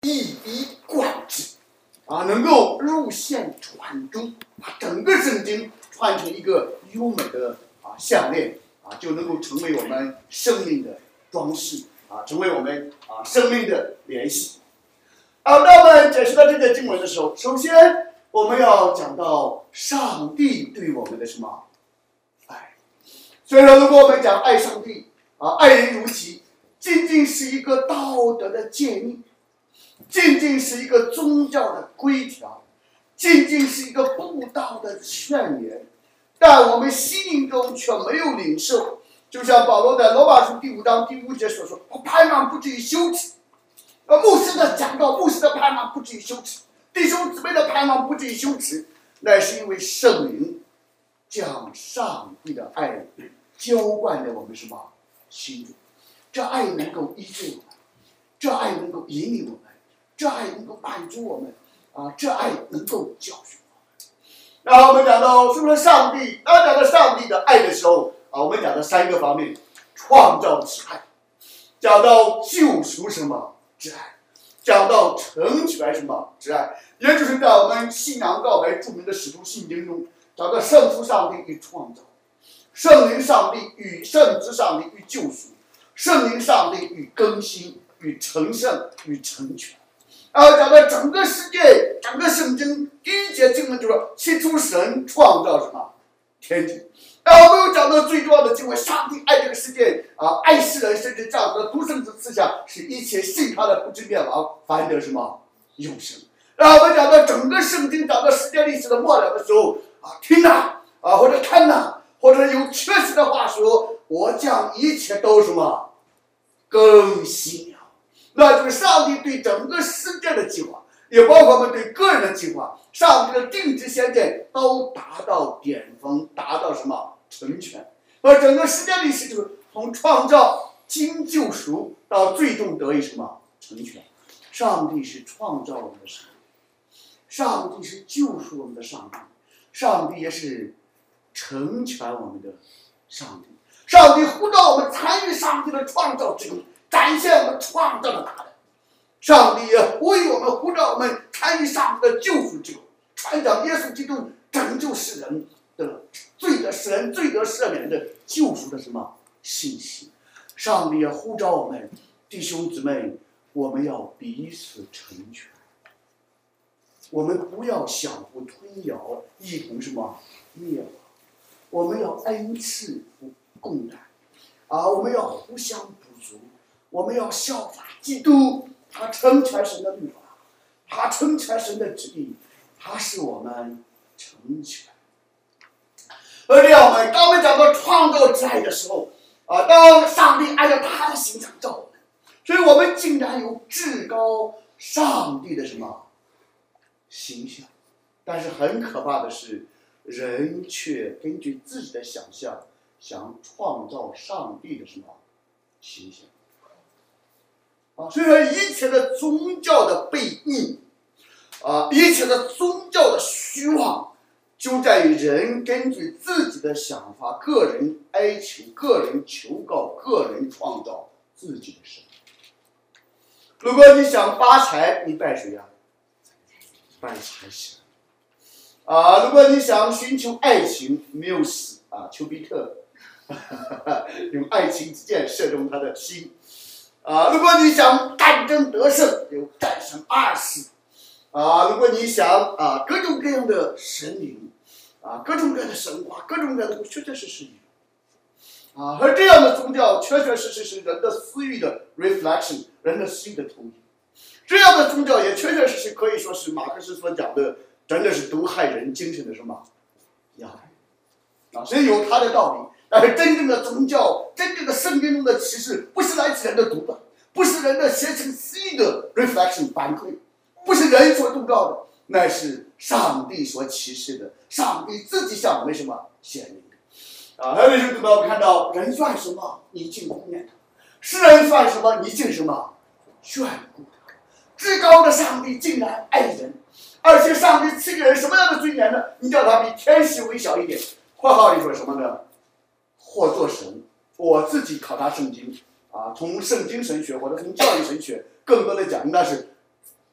一以贯之能够入线传中，把整个圣经串成一个优美的项链就能够成为我们生命的装饰成为我们生命的联系。当我们解释到这个经文的时候，首先我们要讲到上帝对我们的什么爱。所以说，如果我们讲爱上帝爱人如己，仅仅是一个道德的诫命，仅仅是一个宗教的规条，仅仅是一个布道的劝言，但我们心灵中却没有领受。就像保罗在罗马书第5章第5节所说：“我盼望不至于羞耻。”牧师的讲道，牧师的盼望不至于羞耻，弟兄姊妹的盼望不至于羞耻，乃是因为圣灵将上帝的爱浇灌在我们什么心中。这爱能够医治我们，这爱能够引领我们，这爱能够满足我们这爱能够教训我们。然后我们讲到说上帝，当讲到上帝的爱的时候我们讲到3个方面：创造之爱，讲到救赎什么之爱，讲到成全什么之爱，也就是在我们信仰告白著名的使徒信经中，讲到圣父上帝与创造，圣灵上帝与圣子上帝与救赎，圣灵上帝与更新与成圣与成全。讲到整个世界，整个圣经第1节经文就说：起初神创造什么天地。我们又讲到最重要的经文，上帝爱这个世界爱世人，甚至这样的独生子赐下，使一切信他的不至灭亡，反得什么永生。然后我们讲到整个圣经，讲到世界历史的末了的时候听或者看或者有确实的话说，我将一切都什么更新了。那就是上帝对整个世界的计划，也包括我们对个人的计划，上帝的定制先见都达到巅峰，达到什么成全。而整个世界历史就是从创造经救赎到最终得以什么成全。上帝是创造我们的上帝，上帝是救赎我们的上帝，上帝也是成全我们的上帝。上帝呼召我们参与上帝的创造之中，展现我们创造的大能。上帝也呼吁我们，呼召我们参与上帝的救赎之中，传讲耶稣基督拯救世人的罪得使人罪得赦免的救赎的什么信息。上帝也呼召我们弟兄姊妹，我们要彼此成全，我们不要相互吞咬，一同什么灭亡。我们要恩赐共担我们要互相补足，我们要效法基督，他成全神的律法，他成全神的旨意，他使我们成全。而这样当我们讲到创造之爱的时候当上帝按照他的形象造我们，所以我们竟然有至高上帝的什么形象。但是很可怕的是，人却根据自己的想象想创造上帝的什么形象所以说一切的宗教的悖逆一切的宗教的虚妄，就在于人根据自己的想法，个人哀求，个人求告，个人创造自己的神。如果你想发财，你拜谁拜财神如果你想寻求爱情，没有死丘比特用爱情之箭射中他的心如果你想战争得胜，有战神阿尔斯如果你想各种各样的神灵各种各样的神话，各种各样的确确实实而这样的宗教确确实实是人的私欲的 reflection， 人的私欲的投影。这样的宗教也确确实实可以说是马克思所讲的，真的是毒害人精神的什么压力所以有它的道理。但是真正的宗教，真正的圣经中的启示，不是来自人的独断，不是人的邪情私欲的 reflection 反馈，不是人所杜造的，乃是上帝所启示的，上帝自己向我们什么显明的还有一种我们看到人算什么，你竟顾念他；世人算什么，你竟什么眷顾他。至高的上帝竟然爱人，而且上帝赐给人什么样的尊严呢？你叫他比天使微小一点。括号里说什么呢？或做神。我自己考察圣经从圣经神学或者从教育神学更多的讲，那是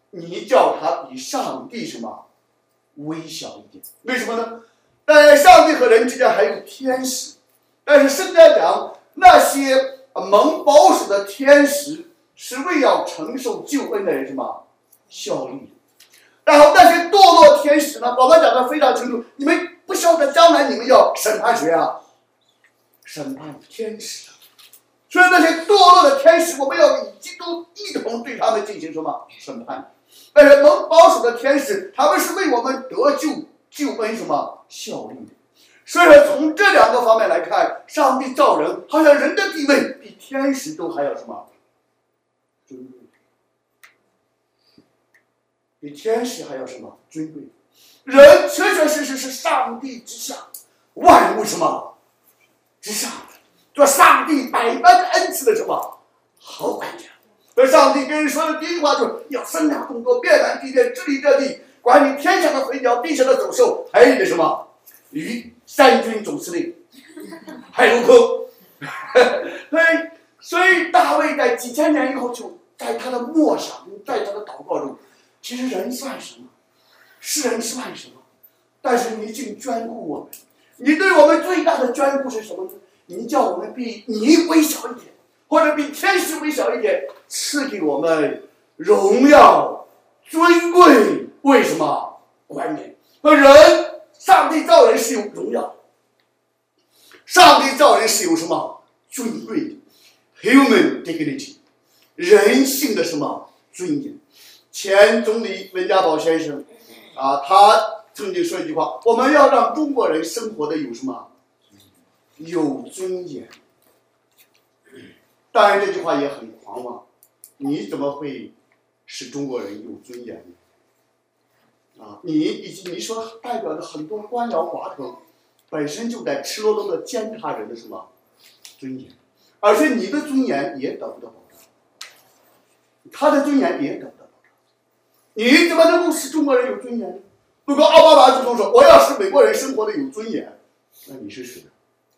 你叫他比上帝什么微小一点？为什么呢？上帝和人之间还有天使，但是圣经讲那些蒙保守的天使是为要承受救恩的人什么效力的。然后那些堕落天使呢，我们讲的非常清楚，你们不晓得将来你们要审判谁啊？审判天使。所以那些堕落的天使，我们要以基督一同对他们进行什么审判？但是蒙保守的天使，他们是为我们得救恩什么效力的。所以说从这两个方面来看，上帝造人，好像人的地位比天使都还要什么尊贵，比天使还要什么尊贵。人确确实实是上帝之下，万物什么之上，做上帝百般恩赐的什么好管家。所以上帝跟人说的第一句话就是要生养众多，遍满地面，治理这地，管理天上的飞鸟，地上的走兽，还有一个什么鱼，三军总司令，还有空。所以大卫在几千年以后，就在他的默想，在他的祷告中，其实人算什么？世人算什么？但是你竟眷顾我们，你对我们最大的眷顾是什么呢？你叫我们比你微小一点，或者比天使微小一点，赐给我们荣耀、尊贵。为什么？观念和人，上帝造人是有荣耀，上帝造人是有什么尊贵的 human dignity， 人性的什么尊严。前总理温家宝先生他曾经说一句话：我们要让中国人生活的有什么有尊严。当然这句话也很狂妄，你怎么会使中国人有尊严呢？你以及你所代表的很多官僚寡头，本身就在赤裸裸的践踏人的什么尊严，而且你的尊严也得不到保障，他的尊严也得不到保障。你怎么能够使中国人有尊严呢？如果奥巴马总统说我要使美国人生活的有尊严，那你是谁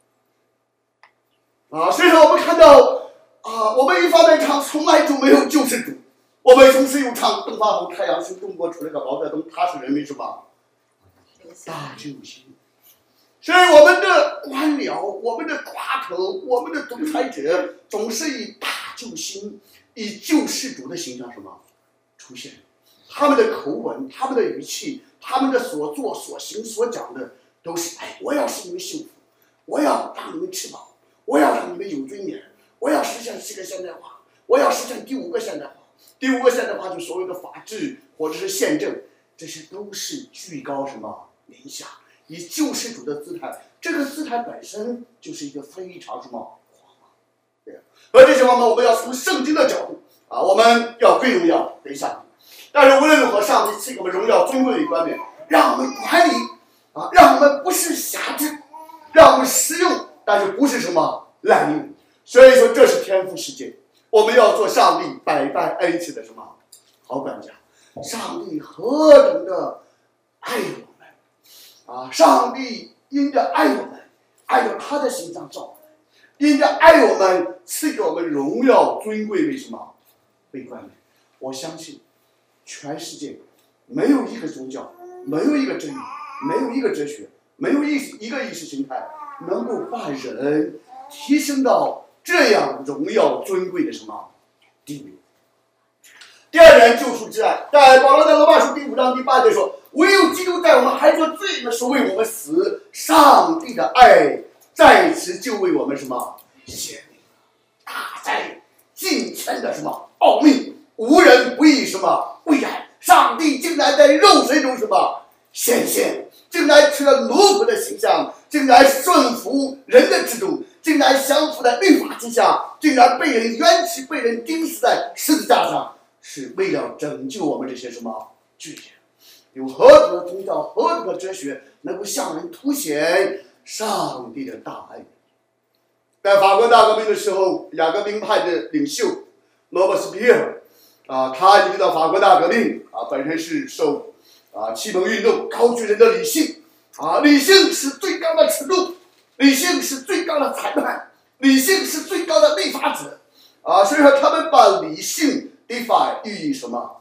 呢？所以说我们看到我们一方面唱从来就没有救世主，我们同时又唱东方红太阳是中国出了个毛泽东，他是人民什么大救星。所以我们的官僚，我们的寡头，我们的独裁者，总是以大救星、以救世主的形象什么出现。他们的口吻，他们的语气，他们的所作所行所讲的，都是我要使你们幸福，我要让你们吃饱，我要让你们有尊严，我要实现4个现代化，我要实现第5个现代化。第5个现代化就所谓的法治或者是宪政，这些都是居高什么临下，以救世主的姿态，这个姿态本身就是一个非常什么狂妄。对，而这些方面我们要从圣经的角度我们要归荣耀给上帝。但是无论如何，上帝赐给我们荣耀尊贵的观点，让我们管理让我们不是辖制，让我们实用，但是不是什么滥用。所以说这是天赋世界，我们要做上帝百般恩赐的什么好管家。上帝何等的爱我们上帝因着爱我们，按照他的形象造我们，因着爱我们，赐给我们荣耀尊贵。为什么？为观念。我相信全世界没有一个宗教，没有一个真理，没有一个哲学，没有一个意识形态能够把人提升到这样荣耀尊贵的什么地位。第二点，救赎之爱。在保罗在罗马书第5章第8节说：唯有基督在我们还做罪人的时候为我们死，上帝的爱在此就为我们什么显明，大在近前的什么奥秘，无人不以什么为然。上帝竟然在肉身中什么显现，竟然取了奴仆的形象，竟然顺服人的制度，竟然降服在律法之下，竟然被人冤屈，被人钉死在十字架上，是为了拯救我们这些什么罪人。有何等的宗教，何等的哲学能够向人凸显上帝的大爱？在法国大革命的时候，雅各宾派的领袖罗伯斯皮尔他领导法国大革命本身是受启蒙运动高举人的理性理性是最高的尺度，理性是最高的裁判，理性是最高的立法者所以说他们把理性立法寓意什么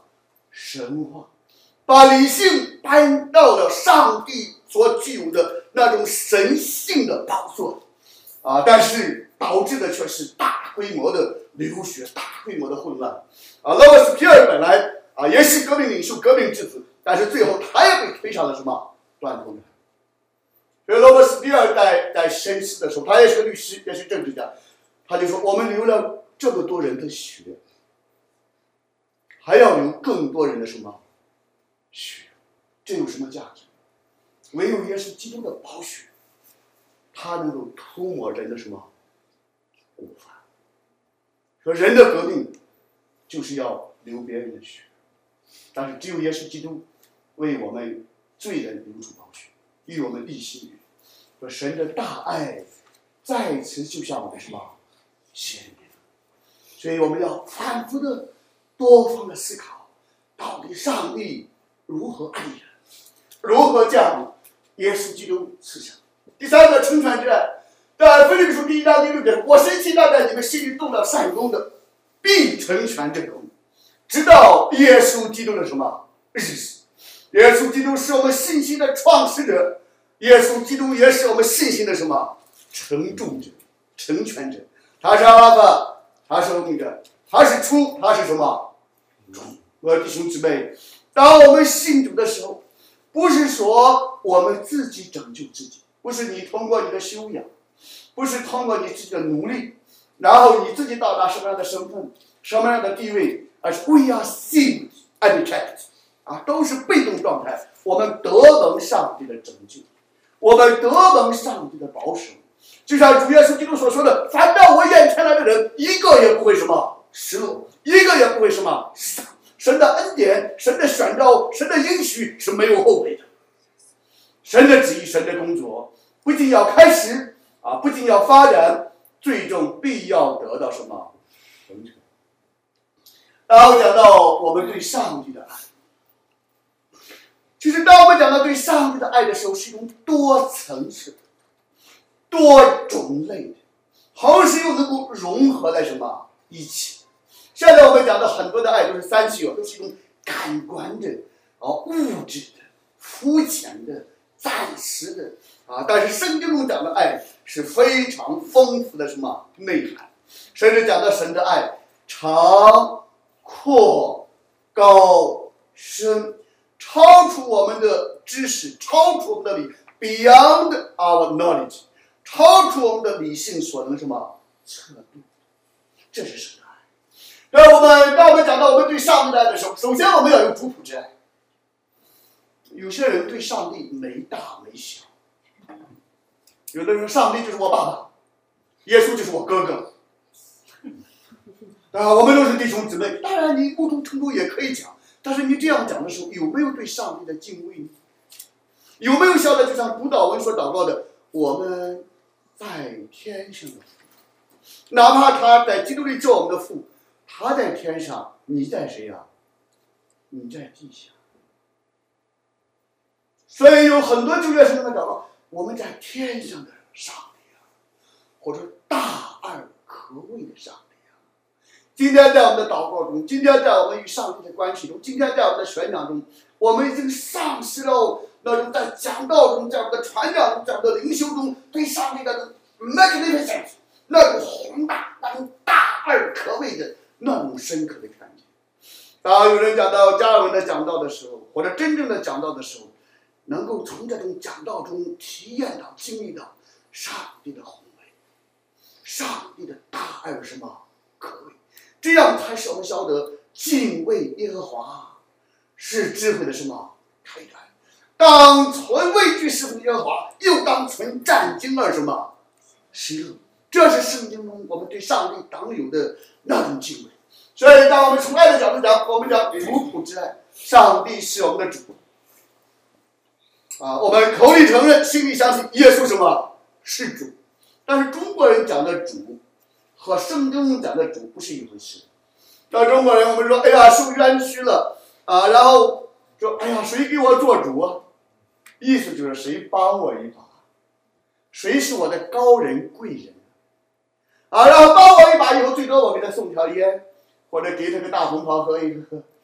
神话，把理性搬到了上帝所具有的那种神性的宝座但是导致的却是大规模的流血，大规模的混乱罗伯斯皮尔本来也是革命领袖、革命之子，但是最后他也被推上了什么断头台。所以罗伯斯皮尔在审视的时候，他也是个律师，也是政治家，他就说：我们流了这么多人的血，还要流更多人的什么血？这有什么价值？唯有耶稣基督的宝血，他能够涂抹人的什么过犯？说人的革命就是要流别人的血，但是只有耶稣基督为我们罪人流出宝血，与我们立心约。说神的大爱再次就向我们什么显明，所以我们要反复的多方的思考，到底上帝如何爱人，如何将耶稣基督赐下。第三个成全之爱，在腓立比书第1章第6节，我深信那在你们心里动了善功的，必成全这功，直到耶稣基督的什么日子。耶稣基督是我们信心的创始者，耶稣基督也是我们信心的什么成重者、成全者。他是阿拉法，他是欧米伽，他是初，他是什么终。我的弟兄姊妹，当我们信主的时候，不是说我们自己拯救自己，不是你通过你的修养，不是通过你自己的努力，然后你自己到达什么样的身份、什么样的地位，而是 we are saved and kept 都是被动状态。我们得蒙上帝的拯救，我们得蒙上帝的保守。就像主耶稣基督所说的：“凡到我眼前来的人，一个也不会什么失落，一个也不会什么失丧。”神的恩典、神的选召、神的应许是没有后悔的。神的旨意、神的工作不仅要开始不仅要发展，最终必要得到什么成就。然后讲到我们对上帝的爱，其实当我们讲到对上帝的爱的时候，是一种多层次的、多种类的，同时又能够融合在什么一起。现在我们讲的很多的爱都是三七都是一种感官的物质的、肤浅的、暂时的但是圣经中讲的爱是非常丰富的什么内涵，甚至讲到神的爱长、阔、高、深，超出我们的知识，超出我们的理 ，beyond our knowledge， 超出我们的理性所能什么测度，这是神的爱。当我们讲到我们对上帝的爱的时候，首先我们要有主仆之爱。有些人对上帝没大没小，有的人说上帝就是我爸爸，耶稣就是我哥哥，我们都是弟兄姊妹。当然你不同程度也可以讲，但是你这样讲的时候，有没有对上帝的敬畏呢？有没有晓得就像主祷文所祷告的，我们在天上的父，哪怕他在基督里做我们的父，他在天上，你在谁呀？你在地下。所以有很多旧约圣经的祷告，我们在天上的上帝或者大而可畏的上帝今天在我们的祷告中，今天在我们与上帝的关系中，今天在我们的宣讲中，我们已经丧失了那种在讲道中、在我们的传讲中、在我们的灵修中对上帝的 magnificent 那种宏大、那种大而可畏的那种深刻的看见。当有人讲到加尔文的讲道的时候，或者真正的讲道的时候，能够从这种讲道中体验到、经历到上帝的宏伟，上帝的大而什么可畏，这样才使我们晓得敬畏耶和华是智慧的什么开端。当存畏惧侍奉耶和华，又当存战兢而什么喜乐，这是圣经中我们对上帝当有的那种敬畏。所以当我们从爱的角度讲，我们讲主仆之爱，上帝是我们的主我们口里承认，心里相信耶稣什么是主，但是中国人讲的主和圣经中讲的主不是一回事。到中国人我们说哎呀受冤屈了然后说哎呀谁给我做主意思就是谁帮我一把，谁是我的高人贵人然后帮我一把以后，最多我给他送条烟，或者给他个大红袍喝一喝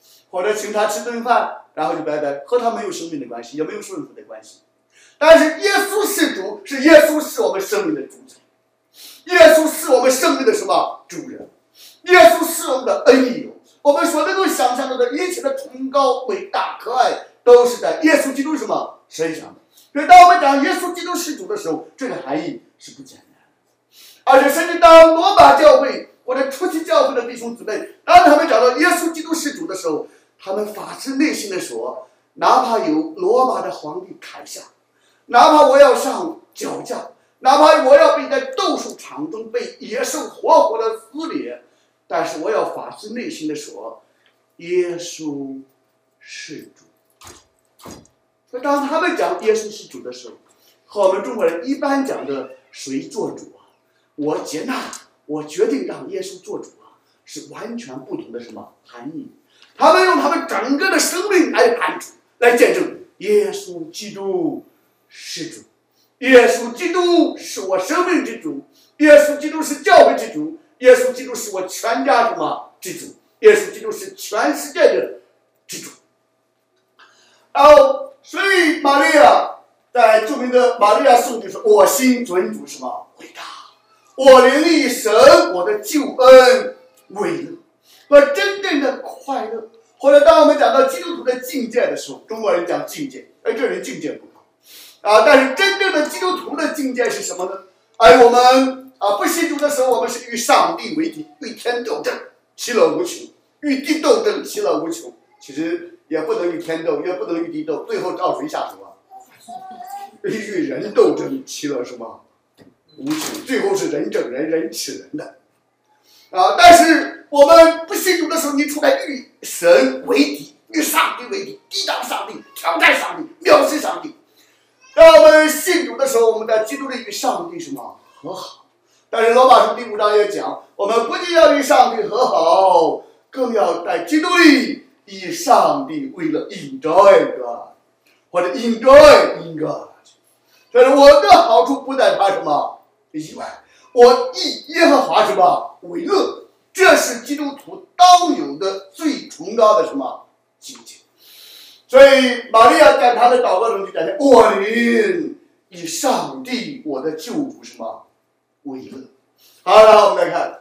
或者请他吃顿饭，然后就拜拜，和他没有生命的关系，也没有顺服的关系。但是耶稣是主，是耶稣是我们生命的主宰，耶稣是我们生命的什么主人？耶稣是我们的恩友。我们所能够想象到的一切的崇高、伟大、可爱，都是在耶稣基督什么身上的。所以，当我们讲耶稣基督是主的时候，这个含义是不简单的。而且，甚至当罗马教会或者初期教会的弟兄姊妹，当他们讲到耶稣基督是主的时候，他们发自内心的说：哪怕有罗马的皇帝砍下，哪怕我要上绞架，哪怕我要被在斗兽场中被野兽活活的撕裂，但是我要发自内心的说，耶稣是主。所以当他们讲耶稣是主的时候，和我们中国人一般讲的谁做主啊，我接纳，我决定让耶稣做主啊，是完全不同的什么含义。他们用他们整个的生命来喊主，来见证耶稣基督是主，耶稣基督是我生命之主，耶稣基督是教会之主，耶稣基督是我全家什么之主，耶稣基督是全世界的之主。然后，所以玛利亚在著名的玛利亚颂就说：“我心尊主什么伟大，我灵力神我的救恩为乐。”和真正的快乐，或者当我们讲到基督徒的境界的时候，中国人讲境界，这人境界不高啊。但是真正的基督徒的境界是什么呢？我们不信主的时候，我们是与上帝为敌，与天斗争，其乐无穷；与地斗争，其乐无穷。其实也不能与天斗，也不能与地斗，最后照谁下手啊？与人斗争，其乐什么无穷？最后是人整人，人吃人的但是我们不信主的时候，你出来与神为敌，与上帝为敌，抵挡上帝，挑战上帝，藐视上帝。当我们信主的时候，我们在基督里与上帝什么和好。但是罗马书第5章也讲，我们不仅要与上帝和好，更要在基督里以上帝为了 enjoy God， 或者 enjoy in God。所以我的好处不在他什么以外，我以耶和华什么为乐，这是基督徒当有的最崇高的什么境界。所以玛利亚在她的祷告中就讲：“我灵以上帝我的救主什么为乐。”好，然后我们来看，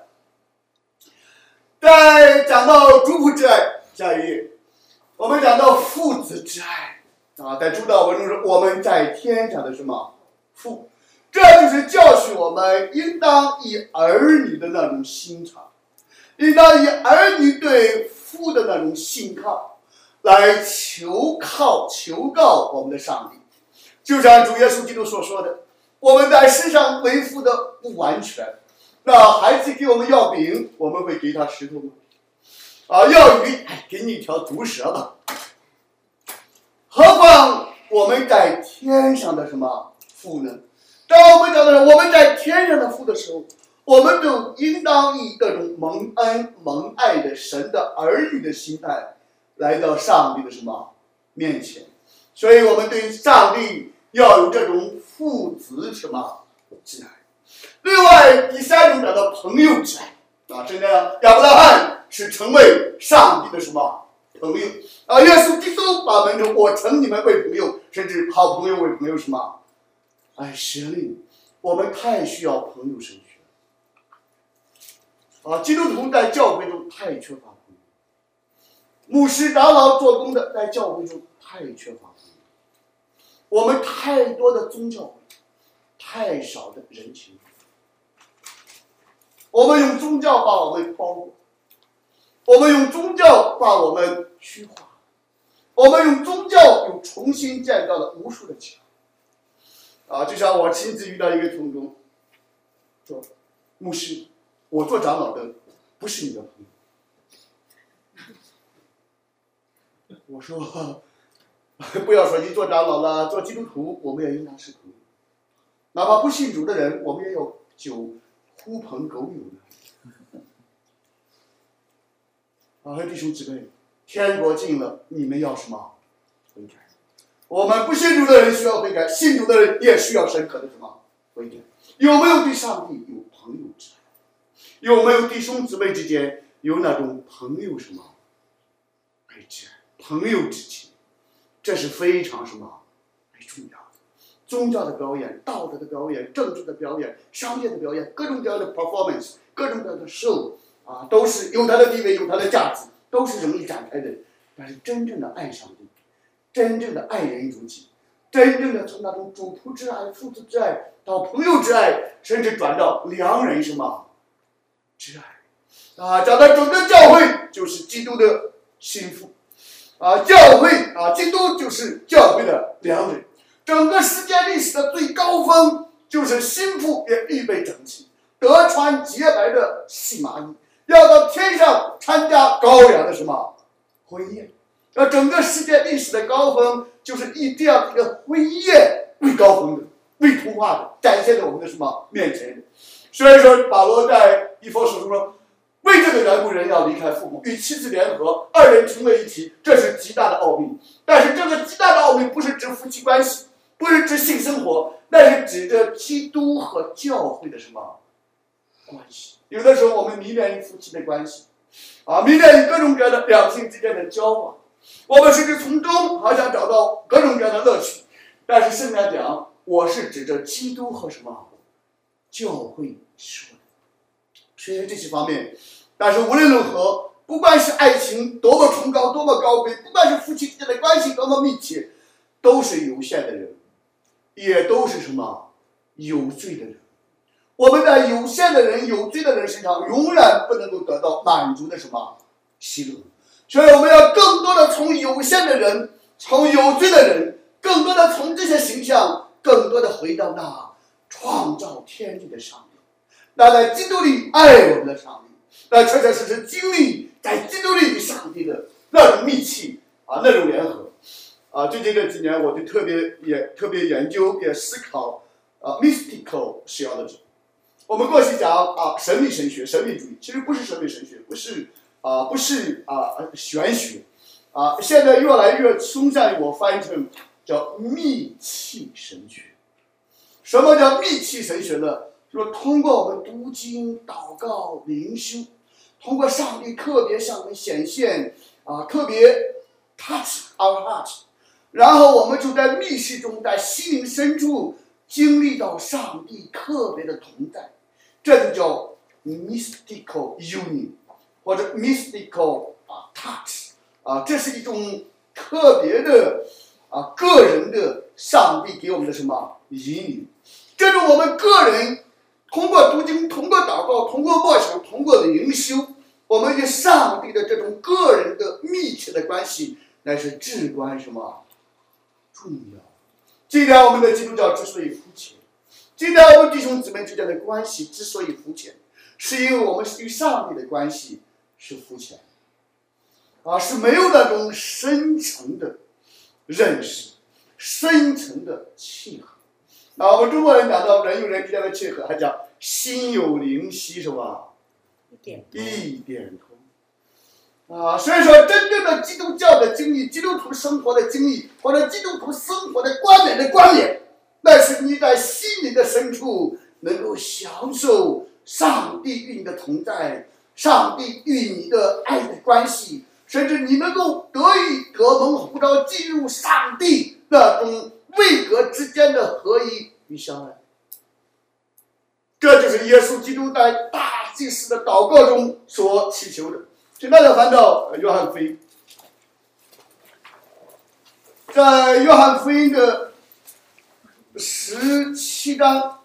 在讲到主仆之爱，下一页，我们讲到父子之爱在主祷文中说：“我们在天上的什么父。”这就是教训我们应当以儿女的那种心肠，应当以儿女对父的那种信靠来求告我们的上帝。就像主耶稣基督所说的，我们在世上为父的不完全，那孩子给我们要饼，我们会给他石头吗？要鱼，给你一条毒蛇吧。何况我们在天上的什么父呢？当我们讲到我们在天上的父的时候，我们就应当以这种蒙恩蒙爱的神的儿女的心态来到上帝的什么面前。所以我们对上帝要有这种父子什么之爱。另外第3种讲到朋友之爱真的亚伯拉罕是成为上帝的什么朋友耶稣基督把我们说：“我称你们为朋友，甚至好朋友为朋友什么。”实力，我们太需要朋友神学基督徒在教会中太缺乏朋友，牧师长老做工的在教会中太缺乏朋友，我们太多的宗教会，太少的人情。我们用宗教把我们包裹，我们用宗教把我们虚化，我们用宗教又重新建造了无数的墙就像我亲自遇到一个同工说：“牧师，我做长老的不是你的朋友。”我说：“不要说你做长老了，做基督徒我们也应当是朋友，哪怕不信主的人，我们也有狐朋狗友的弟兄姊妹，天国近了，你们要什么悔改？我们不信主的人需要悔改，信主的人也需要深刻的什么悔改？有没有对上帝有朋友之爱？有没有弟兄姊妹之间有那种朋友什么爱？ 爱挚爱，朋友之情，这是非常什么重要的。宗教的表演、道德的表演、政治的表演、商业的表演，各种各样的 performance， 各种各样的 show 都是有它的地位，有它的价值，都是容易展开的。但是真正的爱上帝，真正的爱人如己，真正的从那种主仆之爱、父子之爱到朋友之爱，甚至转到良人什么之爱讲到整个教会就是基督的心腹教会基督就是教会的良人。整个世界历史的最高峰就是心腹也预备整齐，得穿洁白的细麻衣，要到天上参加羔羊的什么婚宴。整个世界历史的高峰就是以这样一个婚宴为高峰的、为图画的，展现在我们的什么面前的。所以说保罗在以弗所书说，为这个缘故人要离开父母，与妻子联合，二人成为一体，这是极大的奥秘。但是这个极大的奥秘不是指夫妻关系，不是指性生活，那是指着基督和教会的什么关系。有的时候我们迷恋于夫妻的关系迷恋于各种各样的两性之间的交往，我们甚至从中好想找到各种各样的乐趣。但是圣经讲，我是指着基督和什么教会说的。所以这些方面，但是无论如何，不管是爱情多么崇高、多么高贵，不管是夫妻之间的关系多么密切，都是有限的人，也都是什么有罪的人。我们在有限的人、有罪的人身上，永远不能够得到满足的什么喜乐。所以我们要更多的从有限的人、从有罪的人，更多的从这些形象，更多的回到那创造天地的上帝，那在基督里爱我们的上帝，那确确实实经历在基督里与上帝的那种密契那种联合最近这几年我就特别研究也思考mystical theology。我们过去讲神秘神学、神秘主义，其实不是神秘神学，不是玄学现在越来越倾向于我翻译成叫密契神学。什么叫密契神学呢？就是通过我们读经、祷告、灵修，通过上帝特别向我们显现特别 touch our heart， 然后我们就在密室中，在心灵深处经历到上帝特别的同在，这就叫 mystical union 或者 mystical touch这是一种特别的个人的上帝给我们的什么引领。这种我们个人通过读经、通过祷告、通过默想、通过灵修，我们与上帝的这种个人的密切的关系，乃是至关什么重要。今天我们的基督教之所以肤浅，今天我们弟兄姊妹之间的关系之所以肤浅，是因为我们与上帝的关系是肤浅是没有那种深层的认识、深层的契合。我们中国人讲到人与人之间的契合，还讲心有灵犀是吧？一点通所以说真正的基督教的经历、基督徒生活的经历，或者基督徒生活的观点的关联，那是你在心灵的深处能够享受上帝与你的同在，上帝与你的爱的关系，甚至你能够得蒙呼召进入上帝那种位格之间的合一与相爱。这就是耶稣基督在大祭司的祷告中所祈求的。请大家翻到约翰福音，在约翰福音的17章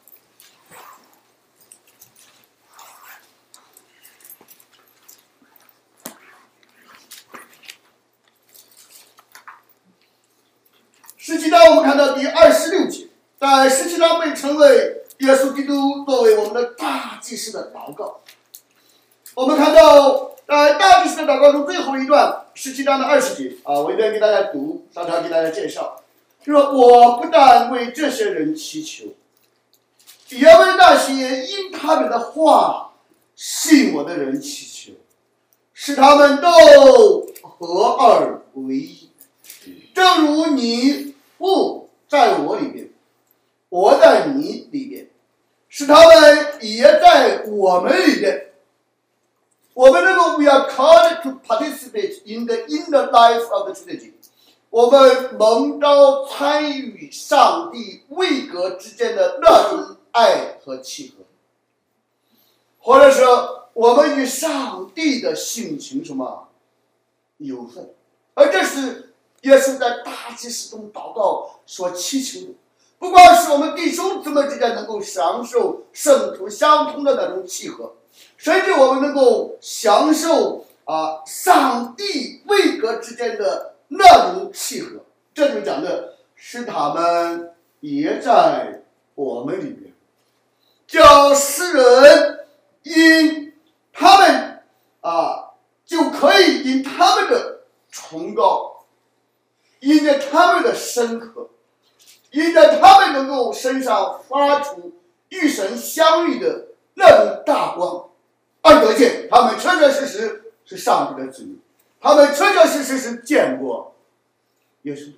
17章我们看到第26节，在17章被称为耶稣基督作为我们的大祭司的祷告。我们看到在大祭司的祷告中最后一段17章的20节我一边给大家读，常常给大家介绍，就说我不但为这些人祈求，也为那些因他们的话信我的人祈求，使他们都合二为一，正如你父在我里边，我在你里边，使他们也在我们里边。我们能够 we are called to participate in the inner life of the Trinity， 我们蒙召参与上帝位格之间的那种爱和契合，或者说我们与上帝的性情什么有份，而这是耶稣在大祭司中祷告所祈求的。不光是我们弟兄姊妹之间能够享受圣徒相通的那种契合，甚至我们能够享受上帝位格之间的那种契合。这就讲的是他们也在我们里边，叫世人因他们就可以因他们的崇高，因着他们的深刻，因着他们能够身上发出与神相遇的那种大光，而得见他们确确实实是上帝的子女，他们确确实实是见过耶稣。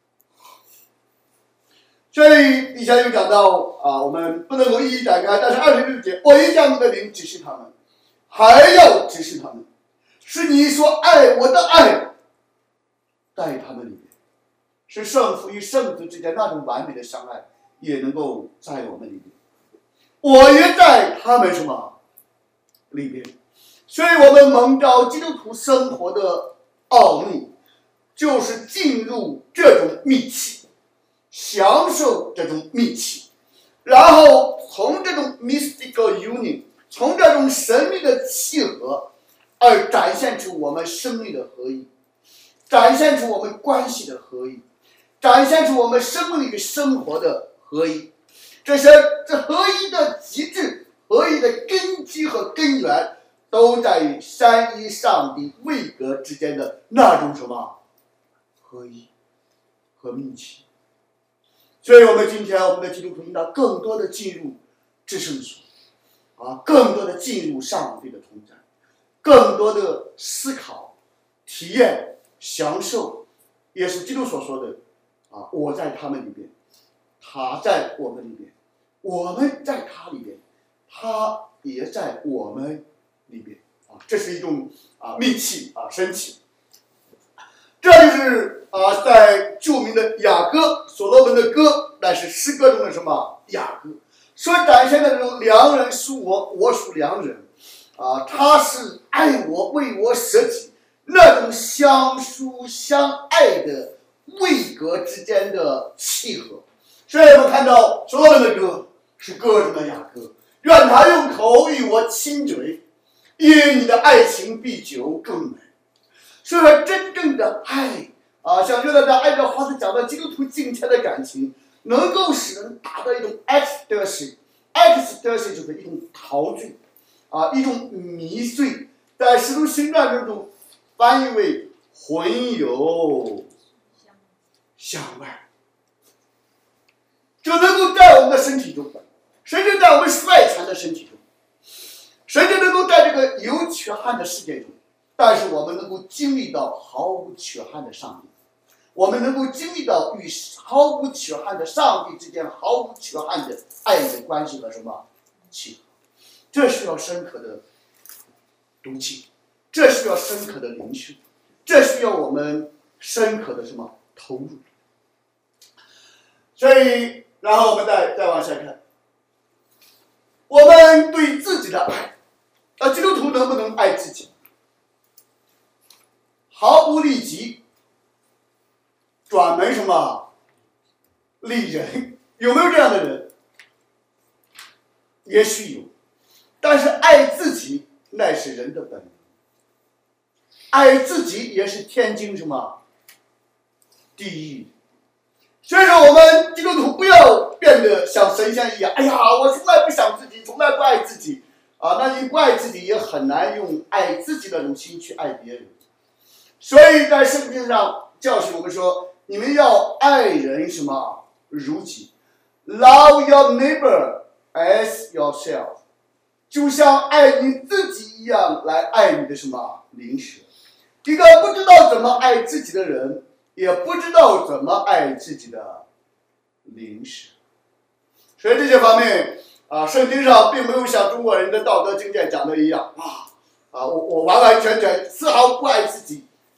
所以以前有讲到我们不能够一一展开，但是26节，我一将你的灵指示他们，还要指示他们，是你所爱我的爱在他们里面，是圣父与圣子之间那种完美的相爱也能够在我们里面，我也在他们什么里边。所以我们蒙召基督徒生活的奥秘，就是进入这种密契，享受这种密契，然后从这种 mystical union， 从这种神秘的契合而展现出我们生命的合一，展现出我们关系的合一，展现出我们生命与生活的合一。这合一的极致，合一的根基和根源，都在于三一上帝位格之间的那种什么合一和密契。所以我们今天我们的基督徒应当更多的进入至圣所更多的进入上帝的同在，更多的思考、体验、享受耶稣基督所说的我在他们里边，他在我们里边，我们在他里边，他也在我们里边这是一种密契深契。这就是在著名的雅歌，所罗门的歌，乃是诗歌中的什么雅歌，所展现的这种良人属我，我属良人他是爱我，为我舍己，那种相属相爱的位格之间的契合。所以我们看到所罗门的歌是歌中的雅歌，愿他用口与我亲嘴，因你的爱情比酒更美。所以说真正的爱像约翰在爱的话是讲到基督徒敬虔的感情，能够使人达到一种 ecstasy 就是一种陶醉一种迷醉，在使徒行传中翻译为魂游相爱，就能够在我们的身体中，甚至在我们衰残的身体中，甚至能够在这个有缺憾的世界中，但是我们能够经历到毫无缺憾的上帝，我们能够经历到与毫无缺憾的上帝之间毫无缺憾的爱的关系和什么契合。这需要深刻的读经，这需要深刻的灵修，这需要我们深刻的什么投入。所以然后我们再往下看，我们对自己的爱基督徒能不能爱自己？毫不利己，转门什么利人，有没有这样的人？也许有，但是爱自己乃是人的本能，爱自己也是天经什么第一。所以说我们基督徒不要变得像神仙一样，哎呀，我从来不想自己，从来不爱自己那你不爱自己也很难用爱自己的那种心去爱别人。所以在圣经上教训我们说，你们要爱人什么如己， Love your neighbor as yourself， 就像爱你自己一样来爱你的什么邻舍。一个不知道怎么爱自己的人，也不知道怎么爱自己的邻舍。所以这些方面圣经上并没有像中国人的道德经典讲的一样我完完全全丝毫不爱自己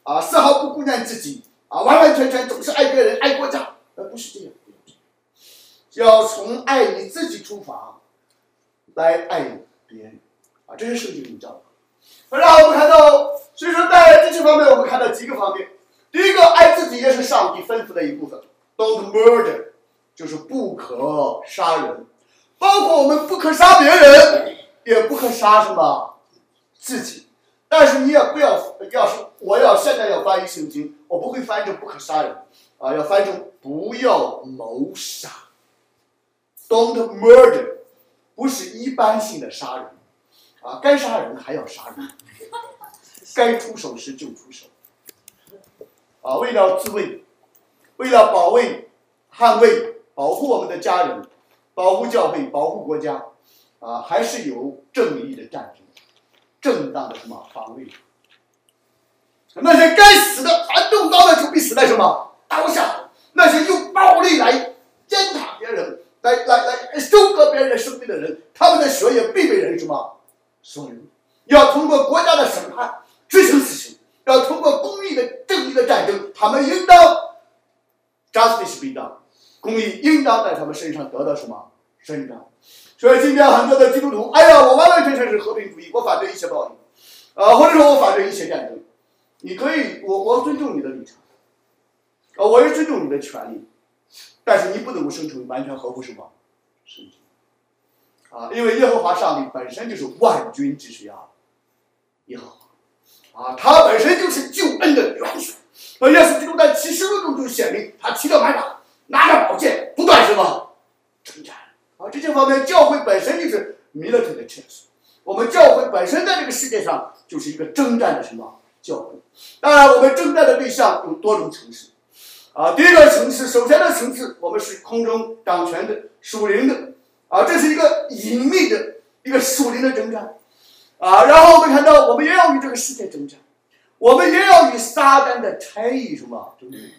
丝毫不顾念自己完完全全总是爱别人、爱国家，不是这样。要从爱你自己出发来爱别人这是圣经里教的。然后我们看到，所以说在这方面我们看到几个方面。第一个，爱自己也是上帝吩咐的一部分 ，Don't murder， 就是不可杀人，包括我们不可杀别人，也不可杀什么自己。但是你也不要，我现在要翻译圣经，我不会翻成不可杀人要翻成不要谋杀。Don't murder， 不是一般性的杀人该杀人还要杀人，该出手时就出手为了自卫，为了保卫、捍卫、保护我们的家人，保护教会，保护国家还是有正义的战争，正当的什么防卫。那些该死的反动刀的就必死在什么刀下，那些用暴力来践踏别人、来收割别人的生命的人，他们的血也必被人什么所有。要通过国家的审判执行死刑，要通过公义的正义的战争，他们应当 justice be done， 公义应当在他们身上得到什么伸张。所以今天很多的基督徒，我完完全全是和平主义，我反对一切暴力或者说我反对一切战争。你可以，我尊重你的立场我也尊重你的权利，但是你不能够声称完全合乎什么圣经因为耶和华上帝本身就是万军之神耶和华他本身就是救恩的元帅。耶稣基督在启示录中就显明，他骑着马甲，拿着宝剑，不断什么征战这些方面，教会本身就是 military church， 我们教会本身在这个世界上就是一个征战的什么教会。当然，我们征战的对象有多种层次第一个层次，首先的层次，我们是空中掌权的属灵的这是一个隐秘的一个属灵的征战然后我们看到，我们也要与这个世界征战，我们也要与撒旦的差役什么征战，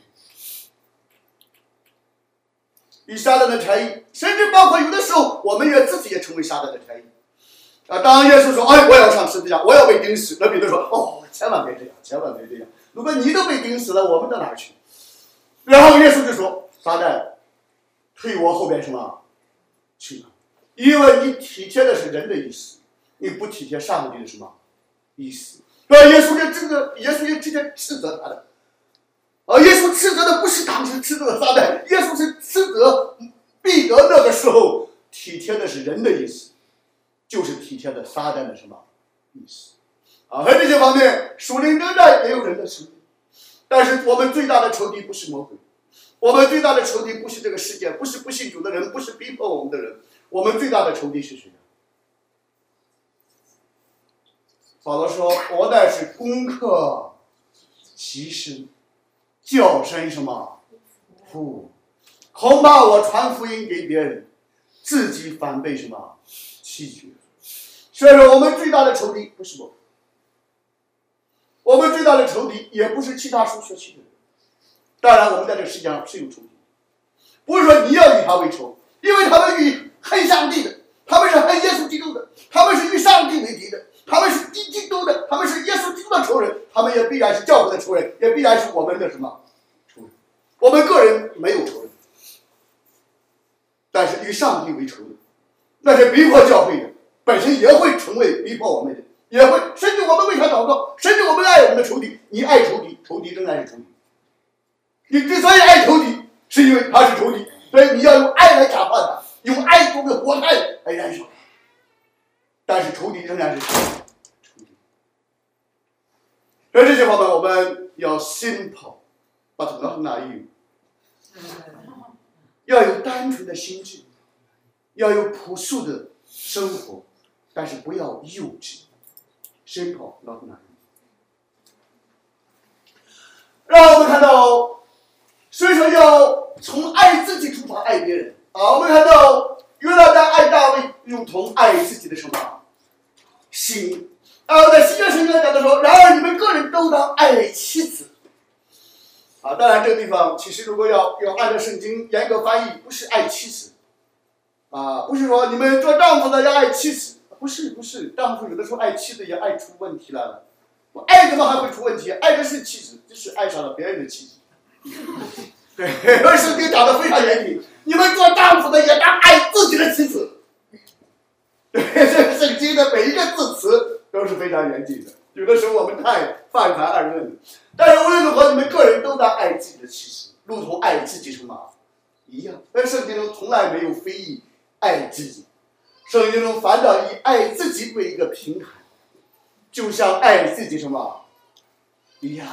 与撒旦的差役，甚至包括有的时候，我们也自己也成为撒旦的差役当耶稣说，我要上十字架，我要被钉死，那彼得说，千万别这样，千万别这样，如果你都被钉死了，我们到哪儿去？然后耶稣就说，撒旦，退我后边什么去吧，因为你体贴的是人的意思，你不体贴上帝的什么意思。耶稣也直接斥责他的耶稣斥责的不是当时斥责的撒旦，耶稣是斥责彼得那个时候体贴的是人的意思，就是体贴的撒旦的什么意思在这些方面，属灵征战也有人的生命，但是我们最大的仇敌不是魔鬼，我们最大的仇敌不是这个世界，不是不信主的人，不是逼迫我们的人，我们最大的仇敌是谁？保罗说，我乃是攻克其身，叫声什么父，恐怕我传福音给别人，自己反被什么弃绝。所以说，我们最大的仇敌不是魔鬼，我们最大的仇敌也不是其他属血气的人。当然，我们在这个世界上是有仇敌，不是说你要与他为仇，因为他们与恨上帝的，他们是恨耶稣基督的，他们是与上帝为敌的，他们是敌基督的，他们是耶稣基督的仇人，他们也必然是教会的仇人，也必然是我们的什么仇人。我们个人没有仇人，但是与上帝为仇人，那些逼迫教会的本身也会成为逼迫我们的，也会甚至我们为他祷告，甚至我们爱我们的仇敌。你爱仇敌，仇敌仍然是仇敌。你之所以爱仇敌，是因为他是仇敌，所以你要用爱来转换他，用爱中的火炭来燃烧他。但是仇敌仍然是仇敌。在这些方面，我们要 simple but not naive， 要有单纯的心智，要有朴素的生活，但是不要幼稚。simple not naive。让我们看到，所以说要从爱自己出发，爱别人我们看到约拿单爱大卫，如同爱自己的什么心在新约圣经讲的说，然而你们个人都当爱妻子当然这个地方其实如果要按照圣经严格翻译，不是爱妻子不是说你们做丈夫的要爱妻子，不是，丈夫有的时候爱妻子也爱出问题来了。 爱怎么还会出问题？爱的是妻子，就是爱上了别人的妻子。对，圣经讲的非常严谨，你们做丈夫的也当爱自己的妻子。对，这个圣经的每一个字词都是非常严谨的。有的时候我们太泛泛而论了，但是无论如何，你们个人都当爱自己的妻子，如同爱自己什么一样。但圣经中从来没有非议爱自己，圣经中反倒以爱自己为一个平台，就像爱自己什么一样。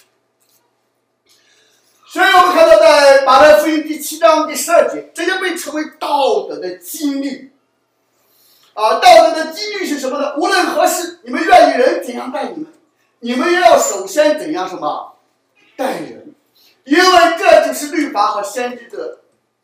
所以我们看到在马太福音第7章第12节，这就被称为道德的金律。道德的金律是什么呢？无论何事，你们愿意人怎样待你们，你们也要首先怎样什么待人，因为这就是律法和先知的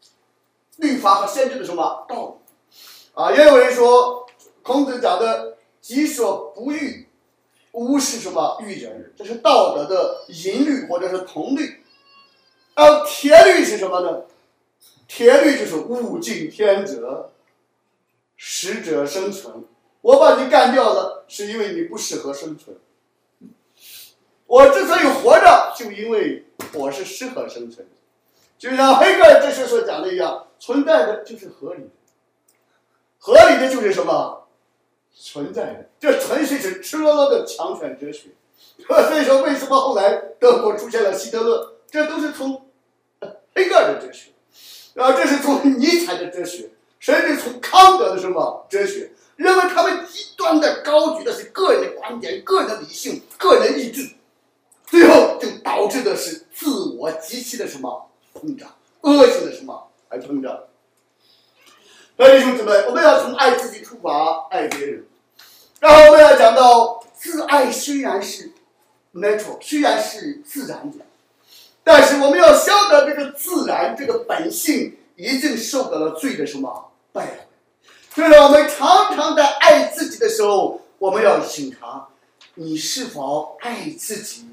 什么道理。也有人说，孔子讲的“己所不欲，勿施什么欲人”，这是道德的淫律或者是同律。铁律是什么呢？铁律就是物竞天择，适者生存。我把你干掉了，是因为你不适合生存。我之所以活着，就因为我是适合生存的。就像黑格尔这时所讲的一样，存在的就是合理的，合理的就是什么？存在的。这纯粹是赤裸裸的强权哲学。所以说，为什么后来德国出现了希特勒？这都是从黑格尔的哲学，这是从尼采的哲学，甚至从康德的什么哲学，认为他们极端的高举的是个人的观点、个人的理性、个人意志，最后就导致的是自我极其的什么膨胀，恶性的什么而膨胀。弟兄姊妹，我们要从爱自己出发，爱别人。然后我们要讲到自爱虽然是 natural， 虽然是自然的，但是我们要晓得这个自然这个本性已经受到了罪的什么败坏。所以说我们常常在爱自己的时候，我们要审查你是否爱自己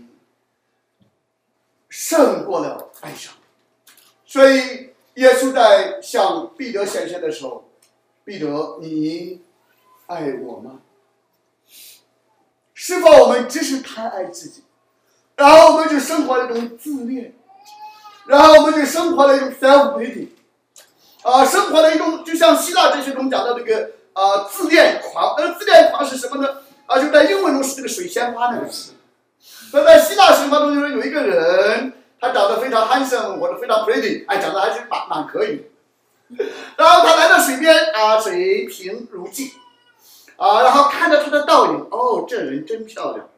胜过了爱上帝。所以耶稣在向彼得显现的时候，彼得，你爱我吗？是否我们只是太爱自己，然后我们就生活了一种自恋，然后我们就生活了一种 self-pity， 生活了一种就像希腊哲学中讲的这个自恋狂。自恋狂是什么呢？就在英文中是这个水仙花那个词。那在希腊神话中就是有一个人，他长得非常 handsome 或者非常 pretty， 长得还是蛮可以的。然后他来到水边水平如镜。然后看到他的倒影，这人真漂亮。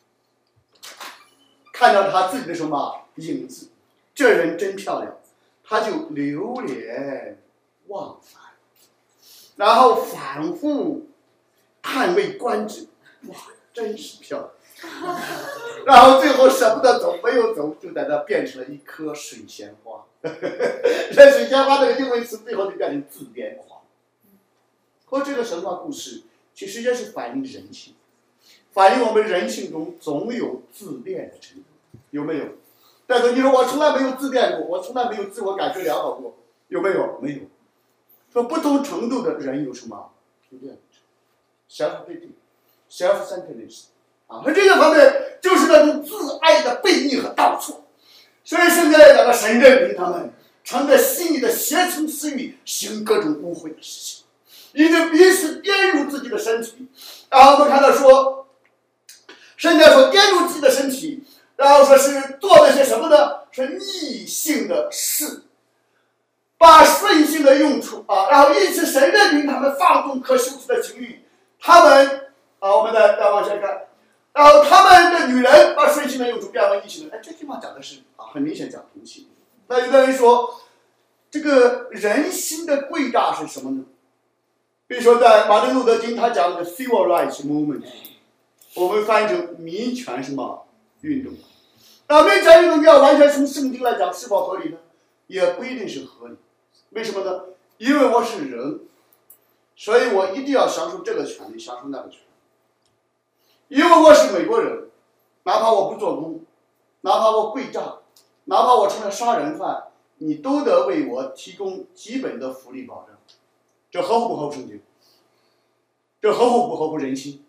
看到他自己的什么影子，这人真漂亮，他就流连忘返，然后反复叹为观止，哇，真是漂亮。然后最后舍不得走，没有走，就在那变成了一颗水仙花。这水仙花这个英文词最后就变成自恋狂。和这个神话故事其实也是反映人性，反映我们人性中总有自恋的程度，有没有？但是你说我从来没有自恋过，我从来没有自我感觉良好过，有没有？没有。说不同程度的人有什么自恋 ？self-pity, self-centeredness， 和这个方面就是那种自爱的悖逆和倒错。所以圣经来讲的神认为他们乘着心里的邪情私欲，行各种污秽的事情。以致彼此玷辱自己的身体。然后我们看到说，圣经说玷辱自己的身体，然后说是做了些什么呢？是逆性的事，把顺性的用处然后因此神认定他们放纵可羞耻的情欲。他们我们再往下看，然后他们的女人把顺性的用处变为逆性的。这地方讲的是很明显讲同性。那有的人说，这个人心的诡诈是什么呢？比如说在马丁路德金他讲的 civil rights movement， 我们翻译成民权什么运动。那民权运动要完全从圣经来讲是否合理呢？也不一定是合理。为什么呢？因为我是人，所以我一定要享受这个权利，享受那个权利。因为我是美国人，哪怕我不做工，哪怕我诡诈，哪怕我成了杀人犯，你都得为我提供基本的福利保障。这合乎不合乎圣经？这合乎不合乎人心？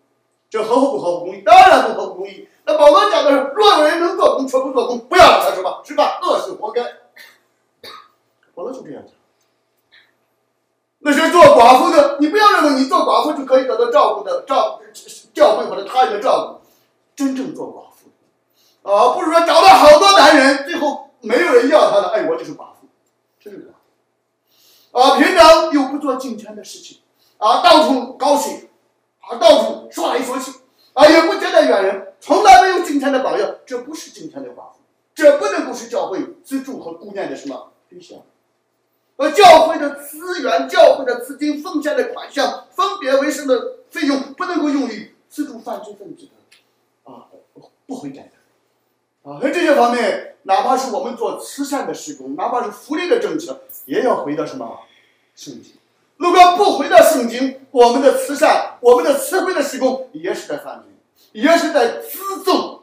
这合乎不合乎公义？当然不合乎公义。那保罗讲的是，若有人能做工却不做工，不要让他什么？是吧？饿死活该。保罗就这样讲。那些做寡妇的，你不要认为你做寡妇就可以得到照顾的教会或者他人的照顾。真正做寡妇不是说找到好多男人，最后没有人要他的，哎，我就是寡妇，这是寡妇平常又不做敬虔的事情到处高兴到处说来说去也不接待远人，从来没有敬虔的榜样，这不是敬虔的寡妇，这不能够是教会资助和顾念的什么对象。而教会的资源、教会的资金奉献的款项、分别为圣的费用，不能够用于资助犯罪分子的不悔改的在这些方面，哪怕是我们做慈善的施工，哪怕是福利的政策，也要回到什么圣经。如果不回到圣经，我们的慈善、我们的慈惠的施工，也是在犯罪，也是在滋纵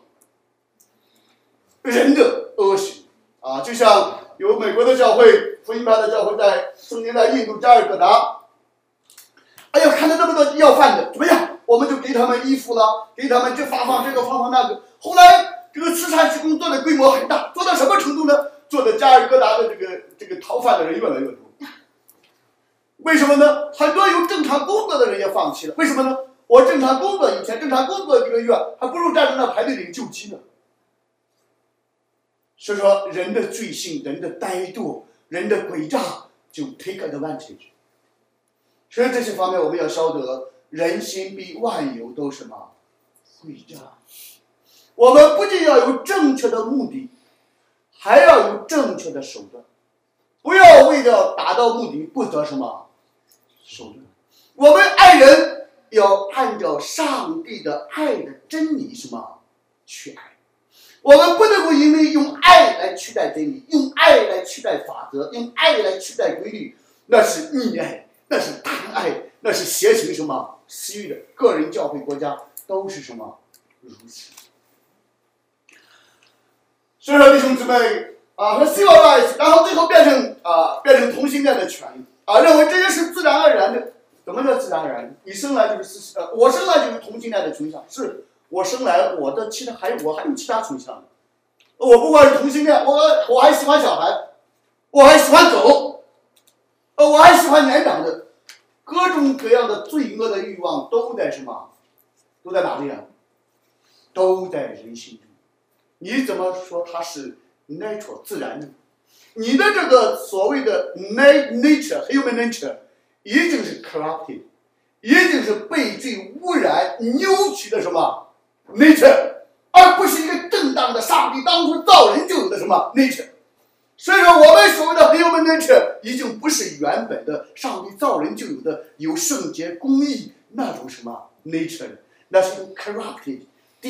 人的恶行就像有美国的教会，福音派的教会曾经在印度加尔各答，哎呀，看到那么多要饭的，怎么样？我们就给他们衣服了，给他们这发放这个发放那个。后来这个慈善施工做的规模很大，做到什么程度呢？做的加尔各答的这个逃犯的人越来越多。为什么呢？很多有正常工作的人也放弃了。为什么呢？我正常工作以前，正常工作1个月，还不如站在那排队领救济呢。所以说，人的罪性、人的怠惰、人的诡诈，就 take advantage。所以这些方面，我们要晓得，人心比万有都什么诡诈。我们不仅要有正确的目的，还要有正确的手段。不要为了达到目的不择什么手段。我们爱人要按照上帝的爱的真理什么去爱。我们不能够因为用爱来取代真理，用爱来取代法则，用爱来取代规律，那是溺爱，那是贪爱，那是邪行什么私欲的。个人、教会、国家都是什么如此。所以说，弟兄姊妹和civil rights，然后最后变成同性恋的权利认为这些是自然而然的。怎么叫自然而然？你生来就是我生来就是同性恋的倾向，是我生来我还有其他倾向的。我不光是同性恋，我还喜欢小孩，我还喜欢狗，我还喜欢年长的，各种各样的罪恶的欲望都在什么？都在哪里啊？都在人心中。你怎么说它是 natural 自然的？你的这个所谓的 nature human nature 已经是 corrupted， 已经是被罪污染扭曲的什么 nature， 而不是一个正当的上帝当初造人就有的什么 nature。所以说，我们所谓的 human nature 已经不是原本的上帝造人就有的有圣洁公义那种什么 nature， 那是 corrupted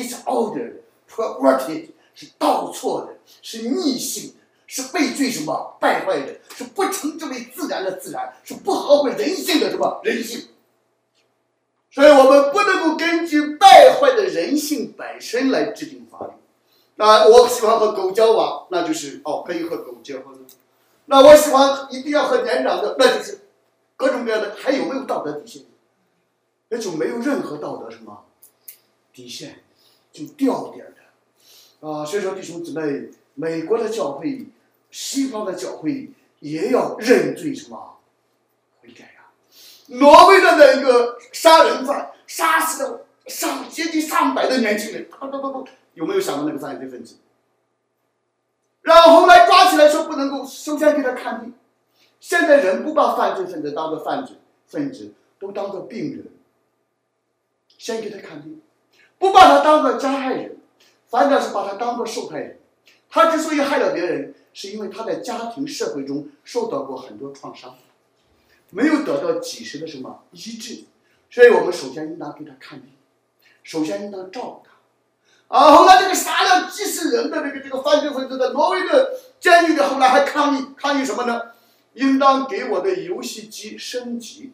disordered。perverted 是倒错的，是逆性的，是被罪什么败坏的，是不称之为自然的自然，是不合乎人性的什么人性。所以我们不能够根据败坏的人性本身来制定法律。我喜欢和狗交往，那就是可以和狗结婚了。那我喜欢一定要和年长的，那就是各种各样的，还有没有道德底线？那就没有任何道德什么底线，就掉点的。所以说弟兄姊妹，美国的教会、西方的教会也要认罪什么悔改挪威的那个杀人犯杀死了接近300的年轻人，有没有想到那个犯罪分子？然后后来抓起来说不能够，首先给他看病。现在人不把犯罪分子当作犯罪分子，都当作病人，先给他看病，不把他当作加害人。反倒是把他当作受害人。他之所以害了别人，是因为他在家庭社会中受到过很多创伤，没有得到及时的什么医治，所以我们首先应当给他看病，首先应当照顾他。后来这个杀了几十人的这个犯罪分子的挪威的监狱的，后来还抗议什么呢？应当给我的游戏机升级。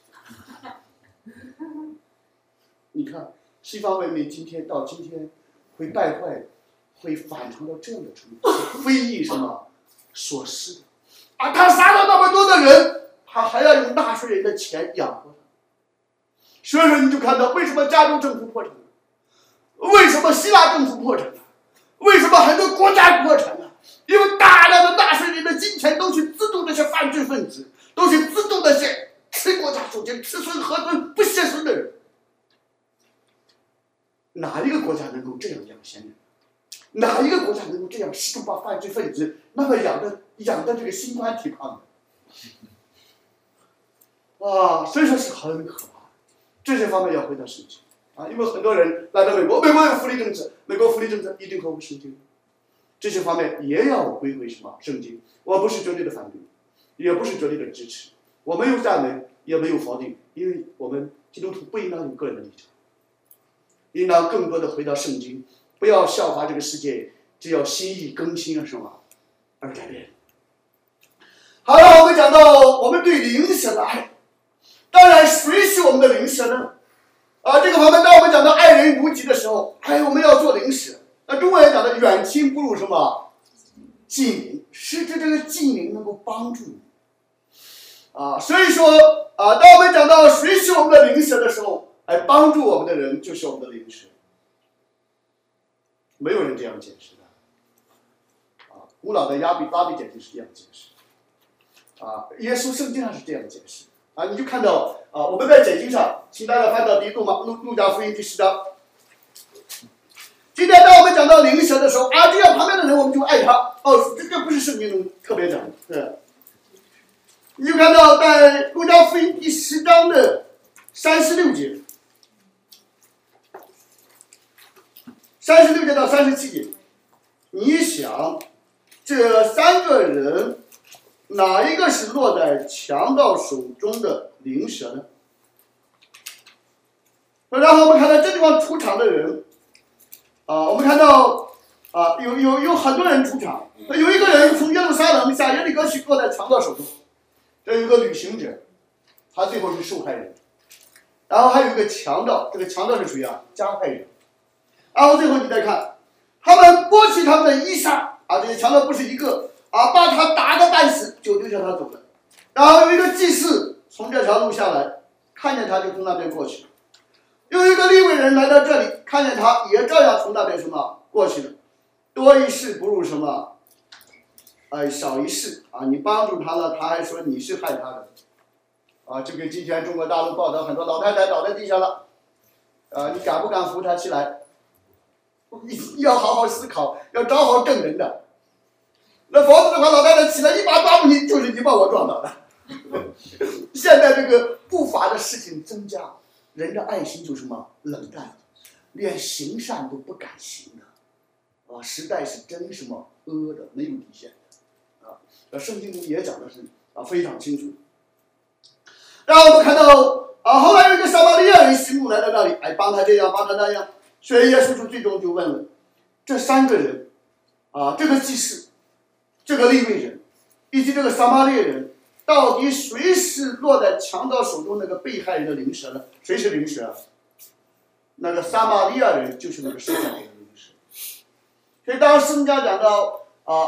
你看西方文明到今天会败坏，会反常到这样的程度，非议什么所施他杀了那么多的人，他还要用纳税人的钱养活他。 所以说你就看到为什么加州政府破产了，为什么希腊政府破产了，为什么很多国家破产了？因为大量的纳税人的金钱都去资助这些犯罪分子，都去资助那些吃国家首钱、吃孙河豚不谢孙的人。哪一个国家能够这样养闲人？哪一个国家能够这样始终把犯罪分子那么养的这个心宽体胖的？啊，所以说是很可怕。这些方面要回到圣经啊，因为很多人来到美国，美国有福利政策，美国福利政策一定合乎圣经。这些方面也要归回什么圣经？我不是绝对的反对，也不是绝对的支持，我没有赞美，也没有否定，因为我们基督徒不应当有个人的立场，应当更多的回到圣经，不要效法这个世界，只要心意更新了什么而改变。好了，我们讲到我们对灵舍的爱，当然谁是我们的灵舍呢？啊，这个方面当我们讲到爱人如己的时候，我们要做灵舍。那中国人讲的远亲不如什么近邻，是指这个近邻能够帮助你啊。所以说啊，当我们讲到谁是我们的灵舍的时候，帮助我们的人就是我们的灵舍。没有人这样解释的啊，古老的拉比解经是这样解释啊，耶稣圣经上是这样解释啊。你就看到啊，我们在解经上，请大家翻到路加福音第10章。今天当我们讲到灵舍的时候啊，这样旁边的人我们就爱他哦，这不是圣经中特别讲的，对。你就看到在路加福音第10章的36节，36节到37节，你想这3个人哪一个是落在强盗手中的灵舍呢？然后我们看到这地方出场的人。我们看到有很多人出场，有一个人从耶路撒冷下耶利哥去落在强盗手中，这有一个旅行者，他最后是受害人，然后还有一个强盗，这个强盗是谁啊？加害人。然后最后你再看，他们剥去他们的衣裳啊，这些强盗不是一个啊，把他打个半死，就丢下他走了。然后有一个祭司从这条路下来，看见他就从那边过去了。有一个利未人来到这里，看见他也照样从那边什么过去了。多一事不如什么，少一事啊！你帮助他了，他还说你是害他的，啊，就跟今天中国大陆报道很多老太太倒在地上了，你敢不敢扶她起来？你要好好思考，要找好证人的。那否则的话，老太太起来一把抓住你，就是你把我撞倒的。现在这个不法的事情增加。人的爱心就什么冷淡，连行善都不敢行的，啊，时代是真什么恶的，没有底线的，啊，圣经中也讲的是非常清楚。然后我们看到后来有一个撒玛利亚人行路来到那里，帮他这样，帮他那样，所以耶稣就最终就问了，这3个人，这个祭司，这个利未人，以及这个撒玛利亚人。到底谁是落在强盗手中那个被害人的灵舍呢？谁是灵舍？那个撒玛利亚人就是那个受害人的灵舍。所以当圣家讲到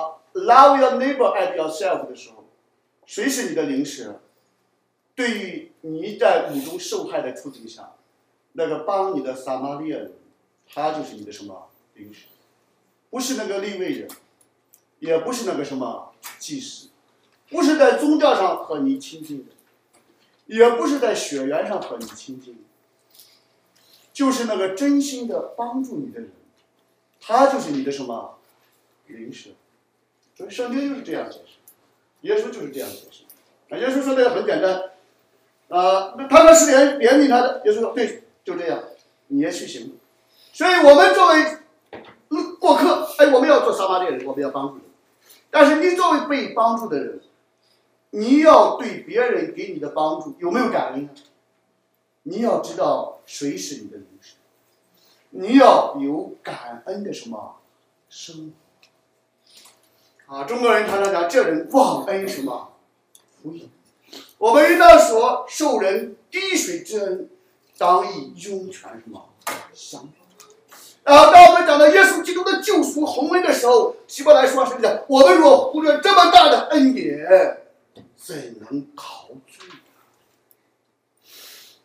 love your neighbor as yourself 的时候，谁是你的灵舍？对于你在狱中受害的处境下，那个帮你的撒玛利亚人，他就是你的什么灵舍？不是那个利未人，也不是那个什么祭司。不是在宗教上和你亲近的，也不是在血缘上和你亲近的，就是那个真心的帮助你的人，他就是你的什么灵舍。所以圣经就是这样解释，耶稣就是这样解释。耶稣说的很简单，他们是怜悯他的，耶稣说对，就这样，你也去行。所以我们作为过客，我们要做撒玛利亚人，我们要帮助人。但是你作为被帮助的人，你要对别人给你的帮助有没有感恩呢？你要知道谁是你的灵舍，你要有感恩的什么生活。中国人常常讲这人忘恩什么福音。我们应当说受人滴水之恩，当以涌泉什么相报。当我们讲到耶稣基督的救赎宏恩的时候，希伯来说是讲我们若忽略这么大的恩典，怎能陶醉呢？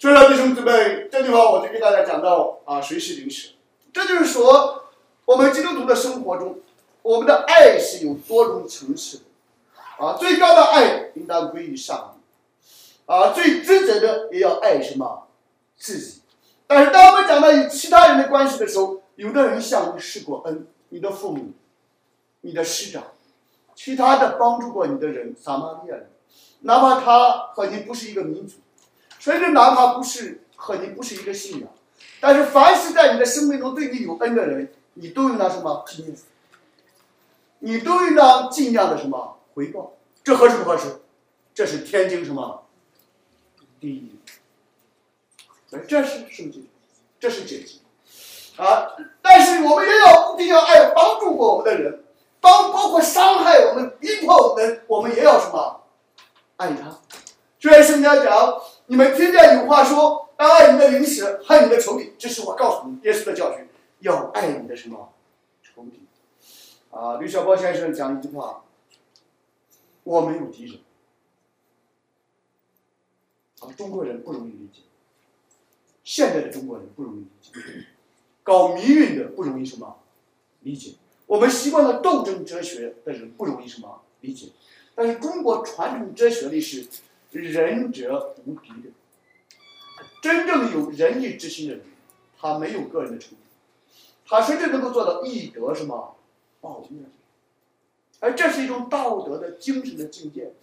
所以说，弟兄姊妹，这地方我就给大家讲到谁是灵使。这就是说，我们基督徒的生活中，我们的爱是有多种层次的。最高的爱应当归于上帝。最职责的也要爱什么？自己。但是当我们讲到与其他人的关系的时候，有的人向你施过恩，你的父母、你的师长，其他的帮助过你的人，撒玛利亚人，哪怕他和你不是一个民族，甚至哪怕和你不是一个信仰，但是凡是在你的生命中对你有恩的人，你都应当什么纪念？你都应当尽量的什么回报？这合适不合适？这是天经什么第一。这是圣经，这是解经但是我们也一定要爱帮助过我们的人，包括伤害我们、逼迫我们，我们也要什么爱他。所以圣经讲，你们听见有话说，当爱你的邻舍，恨你的仇敌。这是我告诉你耶稣的教训，要爱你的什么仇敌。吕小波先生讲一句话：我没有敌人。中国人不容易理解。现在的中国人不容易理解，搞民运的不容易什么理解，我们习惯了斗争哲学的人不容易什么理解，但是中国传统哲学里是仁者无敌的，真正有仁义之心的人，他没有个人的仇敌，他甚至能够做到义德什么报怨，而这是一种道德的精神的境界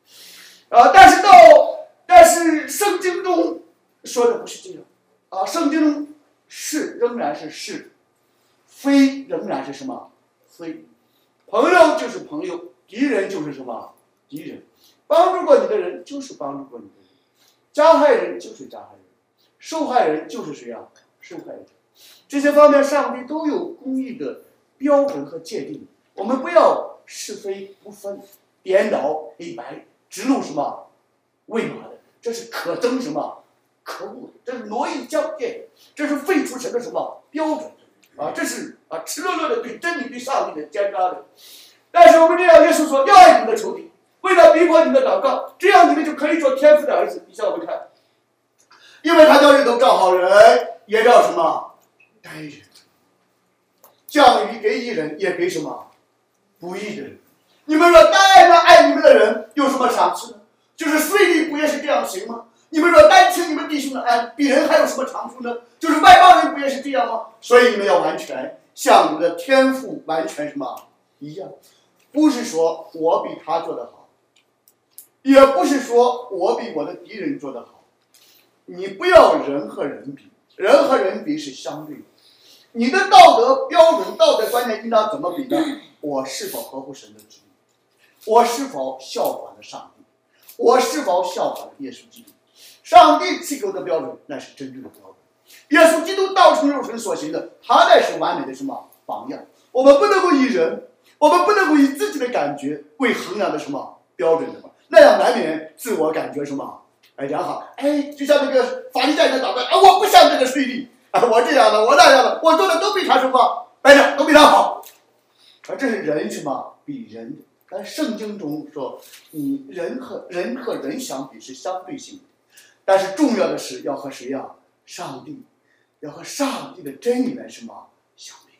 但是圣经中说的不是这样圣经中是仍然是是，非仍然是什么非，朋友就是朋友，敌人就是什么敌人，帮助过你的人就是帮助过你的人，加害人就是加害人，受害人就是谁受害者。这些方面上帝都有公义的标准和界定，我们不要是非不分，颠倒黑白，直路什么为马的，这是可憎什么可恶的，这是挪移交界，这是废除神的什么标准这是赤裸裸的对真理对上帝的奸诈的。但是我们这样，耶稣说要爱你的仇敌，为了逼迫你的祷告，这样你们就可以做天父的儿子。你向我们看，因为他叫人都照好人，也叫什么待人，降雨给义人，也给什么不义的人。你们说单爱你们的人有什么赏赐呢？就是税吏不也是这样行吗？你们说单亲你们弟兄的爱，比人还有什么长处呢？就是外邦人不也是这样吗？所以你们要完全像你们的天父完全什么一样，不是说我比他做得好，也不是说我比我的敌人做得好。你不要人和人比，人和人比是相对的。你的道德标准、道德观念应当怎么比呢？我是否合乎神的旨意？我是否效法了上帝？我是否效法了耶稣基督？上帝赐给我的标准，那是真正的标准。耶稣基督道成肉身所行的，他乃是完美的什么榜样？我们不能够以人，我们不能够以自己的感觉为衡量的什么标准的嘛？那样难免自我感觉什么良好。就像那个法利赛人的祷告我不像这个税吏我这样的，我那样的，我做的都比他什么白的，都比他好。这是人什么比人的。但圣经中说，你人和人相比是相对性的，但是重要的是要和谁上帝，要和上帝的真理来什么相比。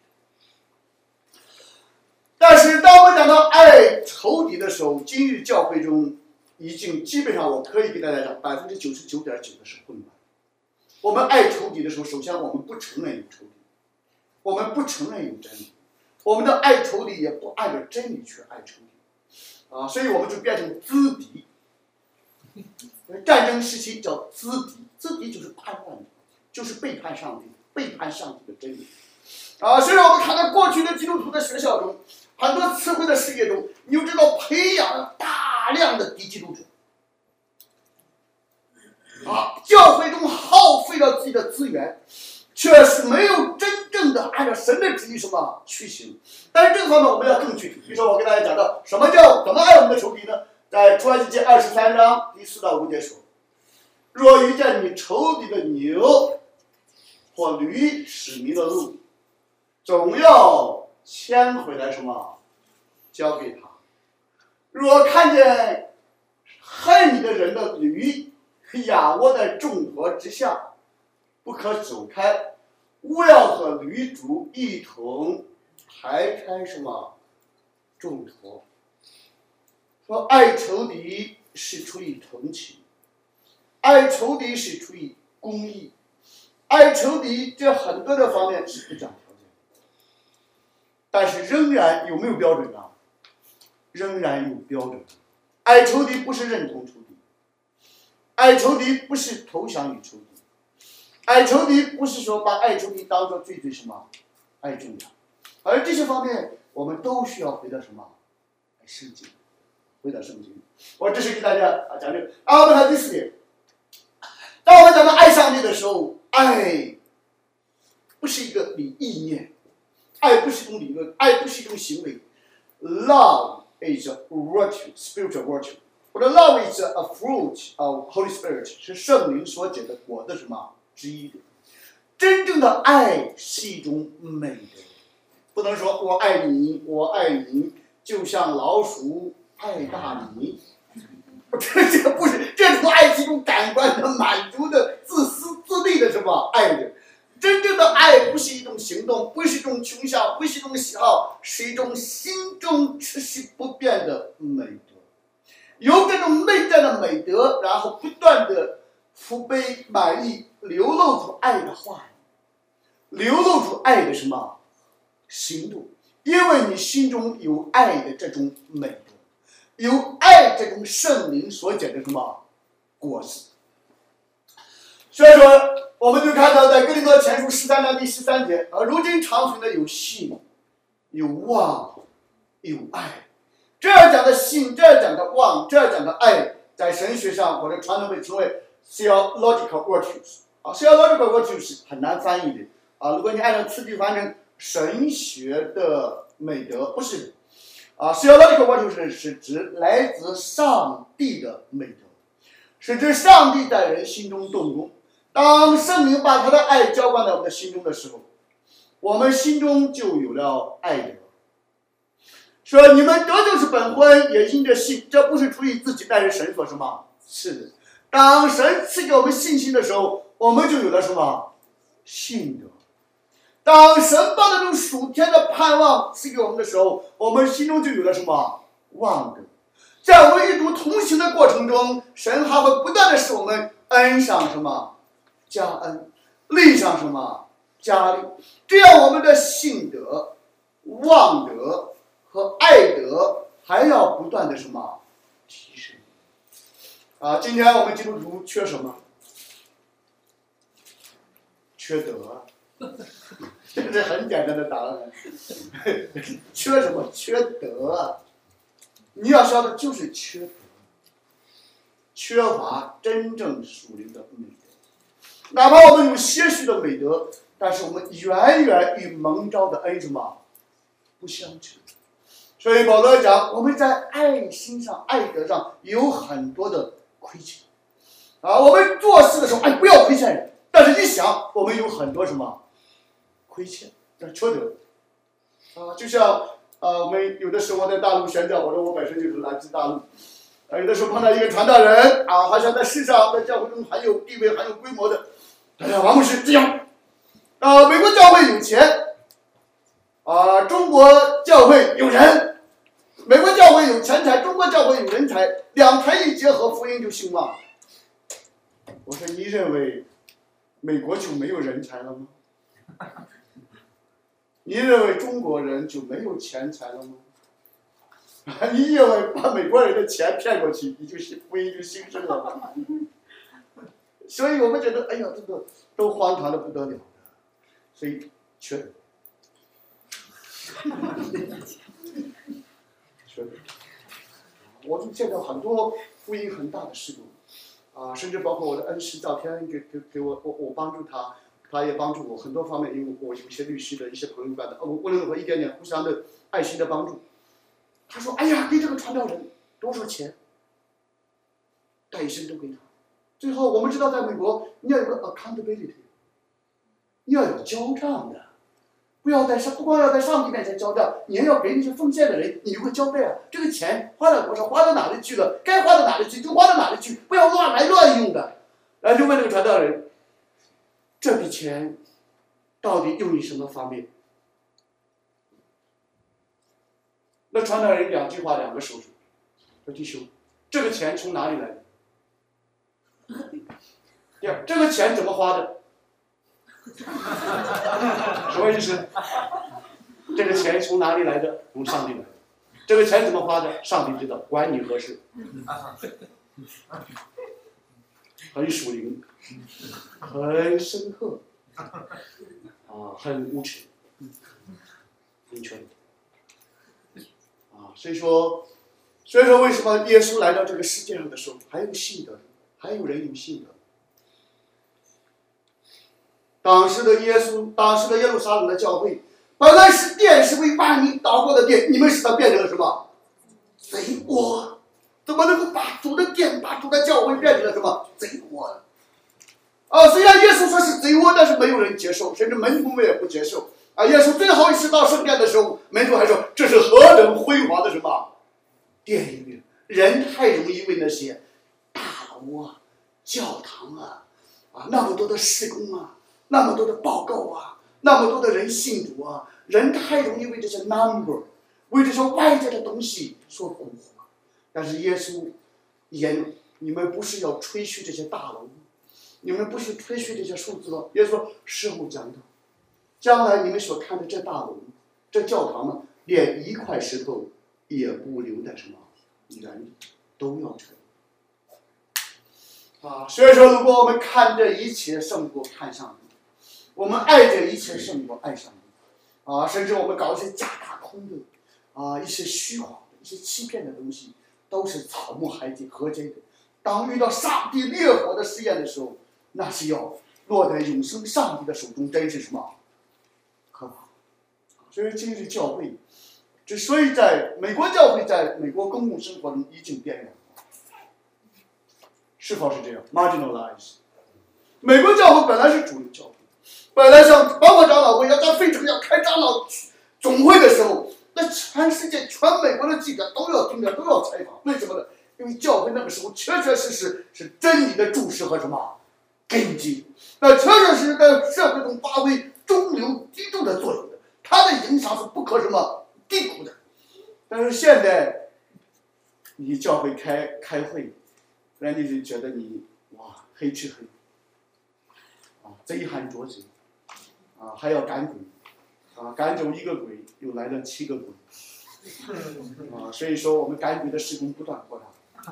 但是当我们讲到爱仇敌的时候，今日教会中已经基本上我可以给大家讲99.9%的是混乱。我们爱仇敌的时候，首先我们不承认有仇敌，我们不承认有真理，我们的爱仇敌也不按照真理去爱仇敌所以我们就变成资敌。战争时期叫资敌，资敌就是叛乱，就是背叛上帝，背叛上帝的真理所以我们看到过去的基督徒的学校中，很多词汇的事业中，你就知道培养了大量的敌基督者教会中耗费了自己的资源，却是没有真正的按照神的旨意什么去行。但是这个方面我们要更具体，比如说我给大家讲到怎么爱我们的仇敌呢？在出埃及记23章第4到5节说，若遇见你仇敌的牛或驴使迷了路，总要牵回来什么交给他。若看见恨你的人的驴仰卧在众河之下，不可走开，勿要和女主一同排开什么众头。说爱仇敌是出于同情，爱仇敌是出于公义，爱仇敌这很多的方面是不讲条件，但是仍然有没有标准啊？仍然有标准。爱仇敌不是认同仇敌，爱仇敌不是投降于仇敌，爱仇敌不是说把爱仇敌当作最什么爱重要，而这些方面我们都需要回到什么？圣经，回到圣经。我这是给大家讲这个。我们看第4点，当我们讲到爱上帝的时候，爱不是一个意念，爱不是一种理论，爱不是一种行为。Love is a virtue, spiritual virtue. 或者 love is a fruit of Holy Spirit， 是圣灵所结的果的什么之一的。真正的爱是一种美德，不能说我爱你，我爱你，就像老鼠爱大米。这不是，这种爱是一种感官的满足的自私自利的什么爱的。真正的爱不是一种行动，不是一种倾向，不是一种喜好，是一种心中持续不变的美德。有这种内在的美德，然后不断的福杯满溢，流露出爱的话语，流露出爱的什么行动。因为你心中有爱的这种美德，有爱这种圣灵所结的什么果子。所以说我们就看到在哥林多前书13章第13节，如今长存的有信，有望，有爱。这样讲的信，这样讲的望，这样讲的爱，在神学上或者传统被称为 theological virtues。theological virtues 很难翻译的如果你按照词句翻成神学的美德，不是theological virtues 是指来自上帝的美德，是指上帝在人心中动工。当圣灵把他的爱浇灌在我们的心中的时候，我们心中就有了爱德。说你们得救是本婚，也因着信，这不是出于自己，但是神所什么是的。当神赐给我们信心的时候，我们就有了什么信德。当神把那种属天的盼望赐给我们的时候，我们心中就有了什么望德。在我们与主同行的过程中，神还会不断的使我们恩上什么加恩，力上什么加力，这样我们的信德、望德和爱德还要不断的什么提升。今天我们基督徒缺什么？缺德。这是很简单的答案。缺什么？缺德。你要说的就是缺德，缺乏真正属灵的美德。哪怕我们有些许的美德，但是我们远远与蒙召的恩什么不相称。所以保罗讲，我们在爱心上、爱德上有很多的亏欠。我们做事的时候，不要亏欠人，但是一想，我们有很多什么亏欠，这缺德。就像我们有的时候我在大陆宣教，我说我本身就是来自大陆。有的时候碰到一个传道人好像在世上在教会中很有地位、很有规模的，王牧师这样美国教会有钱中国教会有人，美国教会有钱财，中国教会有人才，两台一结合，福音就兴旺。我说你认为美国就没有人才了吗？你认为中国人就没有钱财了吗？你认为把美国人的钱骗过去，你就是福音就兴盛了吗？所以我们觉得，哎呀，这个都荒唐的不得了，所以缺德。缺德。我就见到很多福音很大的事工甚至包括我的恩师赵天给我帮助他，他也帮助我很多方面，因为我有一些律师的一些朋友干的，无论如何一点点互相的爱心的帮助。他说：“哎呀，给这个传道人多少钱，带一生都给他。最后我们知道，在美国你要有个 accountability， 你要有交账的，不光要在上帝面前交账，你还要给那些奉献的人，你有个交代这个钱花了多少，花到哪里去了，该花到哪里去就花到哪里去，不要乱来乱用的。 然后就问这个传道人，这笔钱到底用于什么方面？那传道人2句话2个手术，说弟兄，这个钱从哪里来的？第二，这个钱怎么花的？什么意思？这个钱从哪里来的？从上帝来的。这个钱怎么花的？上帝知道，管你何事。很属灵，很深刻，很无耻，很全。所以说为什么耶稣来到这个世界上的时候，还有信的，还有人有信的。当时的耶路撒冷的教会，本来是殿，是为万民祷告的殿，你们使它变成了什么？贼窝！怎么能够把主的殿、把主的教会变成了什么？贼窝！虽然耶稣说是贼窝，但是没有人接受，甚至门徒们也不接受。耶稣最后一次到圣殿的时候，门徒还说这是何等辉煌的什么殿宇！人太容易为那些大楼啊、教堂啊、那么多的事工啊、那么多的报告啊、那么多的人信主啊，人太容易为这些 number、为这些外在的东西所蛊惑。但是耶稣言，你们不是要吹嘘这些大楼，你们不是吹嘘这些数字吗？耶稣说，事后讲到，将来你们所看的这大楼、这教堂呢，连一块石头也不留在什么原地，都要拆。所以说，如果我们看这一切胜过看上帝，我们爱这一切胜过爱上帝，甚至我们搞一些假大空的，一些虚谎的、一些欺骗的东西，都是草木禾秸的。当遇到上帝烈火的试验的时候，那是要落在永生上帝的手中，真是什么可怕！所以今日教会之所以在美国教会在美国公共生活中已经边缘化，是否是这样 ？marginalized。美国教会本来是主流教会，本来像包括长老会要在费城要开长老总会的时候，那全世界全美国的记者都要听着，都要采访。为什么呢？因为教会那个时候确确实实是真理的注释和什么根基，确确实实在社会中发挥中流砥柱的作用的，它的影响是不可什么低估的。但是现在你教会开会，人家就觉得你黑吃黑，贼喊捉贼，还要赶鬼，赶走一个鬼又来了7个鬼，所以说我们赶鬼的事工不断扩大。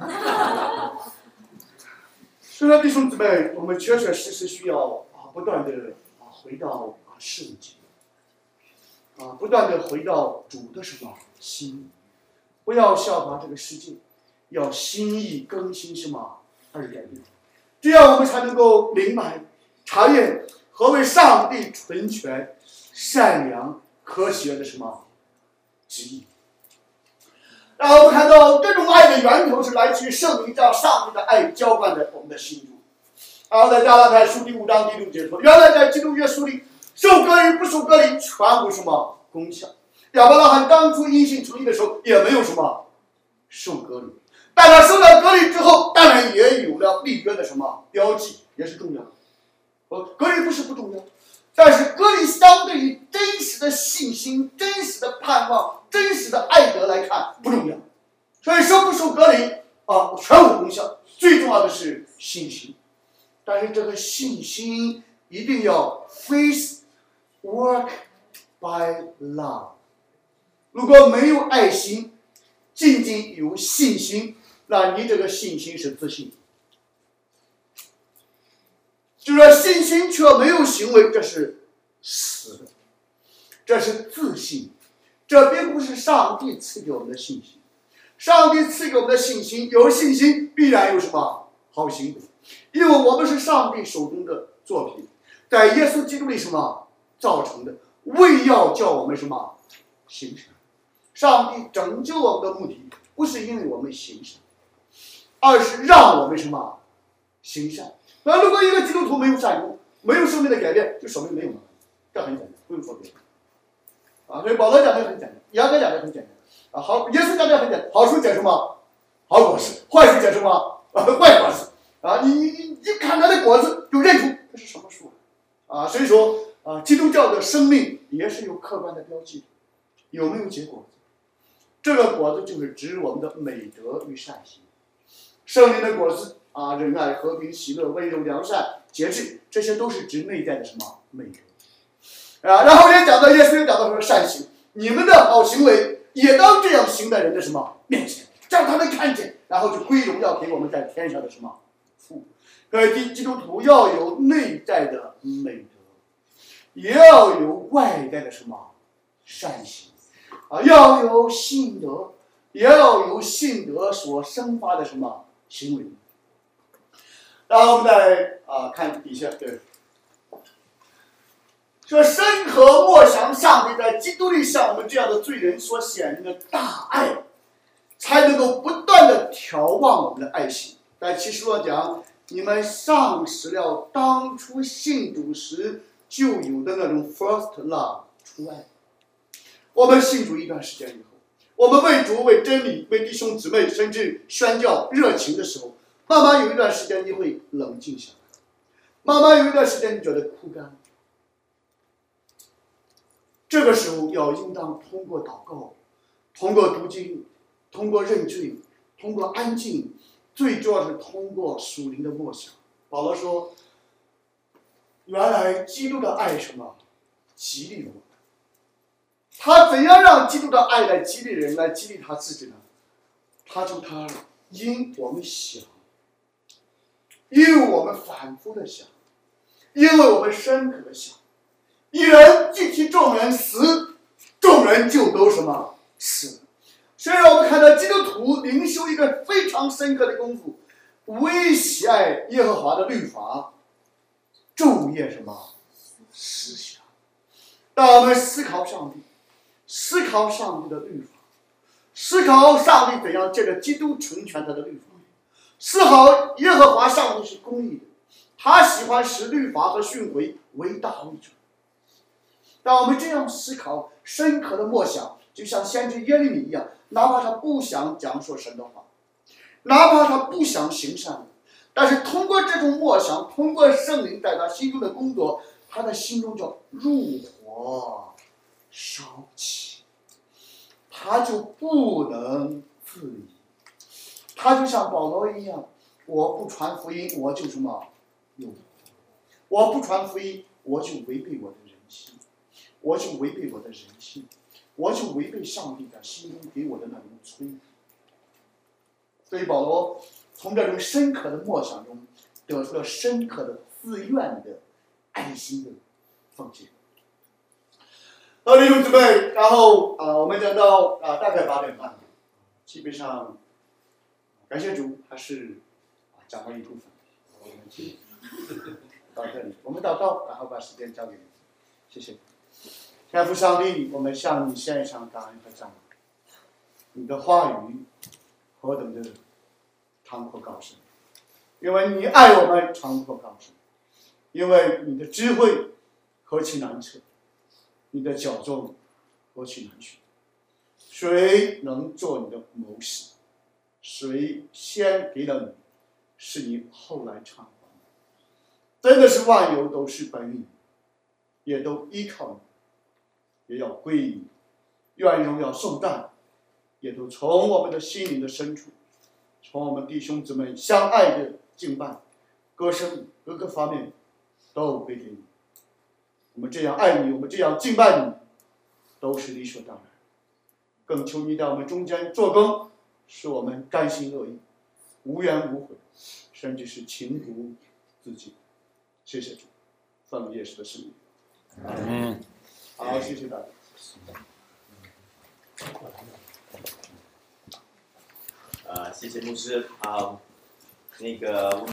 所以说弟兄姊妹，我们确确实实需要不断的回到圣经，不断的回到主的什么心，不要效法这个世界，要心意更新什么而改变，这样我们才能够明白查验何为上帝纯全、善良、可喜悦的什么旨意。然后我们看到这种爱的源头是来自于圣灵将上帝的爱浇灌在我们的心中。然后在加拉太书第5章第6节说，原来在基督耶稣里，受割礼不受割礼全无什么功效。亚伯拉罕当初因信称义的时候也没有什么受割礼，但他受了割礼之后，当然也有了立约的什么标记，也是重要的。割礼不是不重要，但是割礼相对于真实的信心、真实的盼望、真实的爱德来看不重要。所以受不受割礼全无功效，最重要的是信心。但是这个信心一定要 faith work by love。如果没有爱心，仅仅有信心，那你这个信心是自信。就是说信心却没有行为，这是死的，这是自信。这并不是上帝赐给我们的信心。上帝赐给我们的信心，有信心必然有什么好行为，因为我们是上帝手中的作品，在耶稣基督里什么造成的，为要叫我们什么行善。上帝拯救我们的目的不是因为我们行善，而是让我们什么行善。那如果一个基督徒没有善功，没有生命的改变，就说明没有嘛，这很简单，不用说别的。所以保罗讲的很简单，雅各讲的很简单。好，耶稣讲的很简单，好处解什么？好果实，坏处解什么？坏果实。 你看它的果子就认出这是什么树啊。所以说基督教的生命也是有客观的标记的，有没有结果子？这个果子就是指我们的美德与善行。圣灵的果子仁爱、和平、喜乐、温柔、良善、节制，这些都是指内在的什么美德然后也讲到耶稣也讲到说善行，你们的好行为也当这样行在人的什么面前，让他们看见，然后就归荣耀给我们在天上的什么父。各位基督徒要有内在的美德，也要有外在的什么善行要有信德，也要有信德所生发的什么行为。然后我们再看底下，对，说深刻默想上帝在基督里向我们这样的罪人所显明的大爱，才能够不断的眺望我们的爱心。在启示录讲，你们丧失了当初信主时就有的那种 first love 初爱。我们信主一段时间以后，我们为主、为真理、为弟兄姊妹，甚至宣教热情的时候，慢慢有一段时间你会冷静下来，慢慢有一段时间你觉得枯干。这个时候要应当通过祷告，通过读经，通过认罪，通过安静，最主要是通过属灵的默想。保罗说，原来基督的爱什么激励我们，他怎样让基督的爱来激励人，来激励他自己呢？他因我们想，因为我们反复的想，因为我们深刻的想，一人既替众人死，众人就都什么死。所以我们看到基督徒灵修一个非常深刻的功夫，唯喜爱耶和华的律法，昼夜什么思想。当我们思考上帝，思考上帝的律法，思考上帝怎样借着基督成全他的律法，思考耶和华上帝是公义的，他喜欢使律法和训诲为大为准。当我们这样思考，深刻的默想，就像先知耶利米一样，哪怕他不想讲说神的话，哪怕他不想行善，但是通过这种默想，通过圣灵在他心中的工作，他的心中就入火烧起，他就不能自已。他就像保罗一样，我不传福音，我就什么有；我不传福音，我就违背我的人性，我就违背我的人性，我就违背上帝在心中给我的那种催。所以保罗从这种深刻的默想中，得出了深刻的自愿的爱心的奉献。弟兄姊妹，然后我们讲到大概8点半，基本上感谢主，还是讲完一部分，我们到这里，我们祷告，然后把时间交给你，谢谢。天父上帝，我们向你献上感恩和赞美。你的话语何等的长阔高深，因为你爱我们长阔高深，因为你的智慧何其难测，你的矫正何其难学。谁能做你的谋士？谁先给了你，是你后来偿还的。真的是万有都是本你，也都依靠你，也要归于你。愿荣耀颂赞，也都从我们的心灵的深处，从我们弟兄姊妹相爱的敬拜、歌声各个方面，都归给你。我们这样爱你，我们这样敬拜你，都是理所当然。更求你在我们中间做工，使我们甘心乐意，无怨无悔，甚至是情不自禁。谢谢主，奉耶稣的圣名。好，谢谢大家。 谢谢牧师。那个。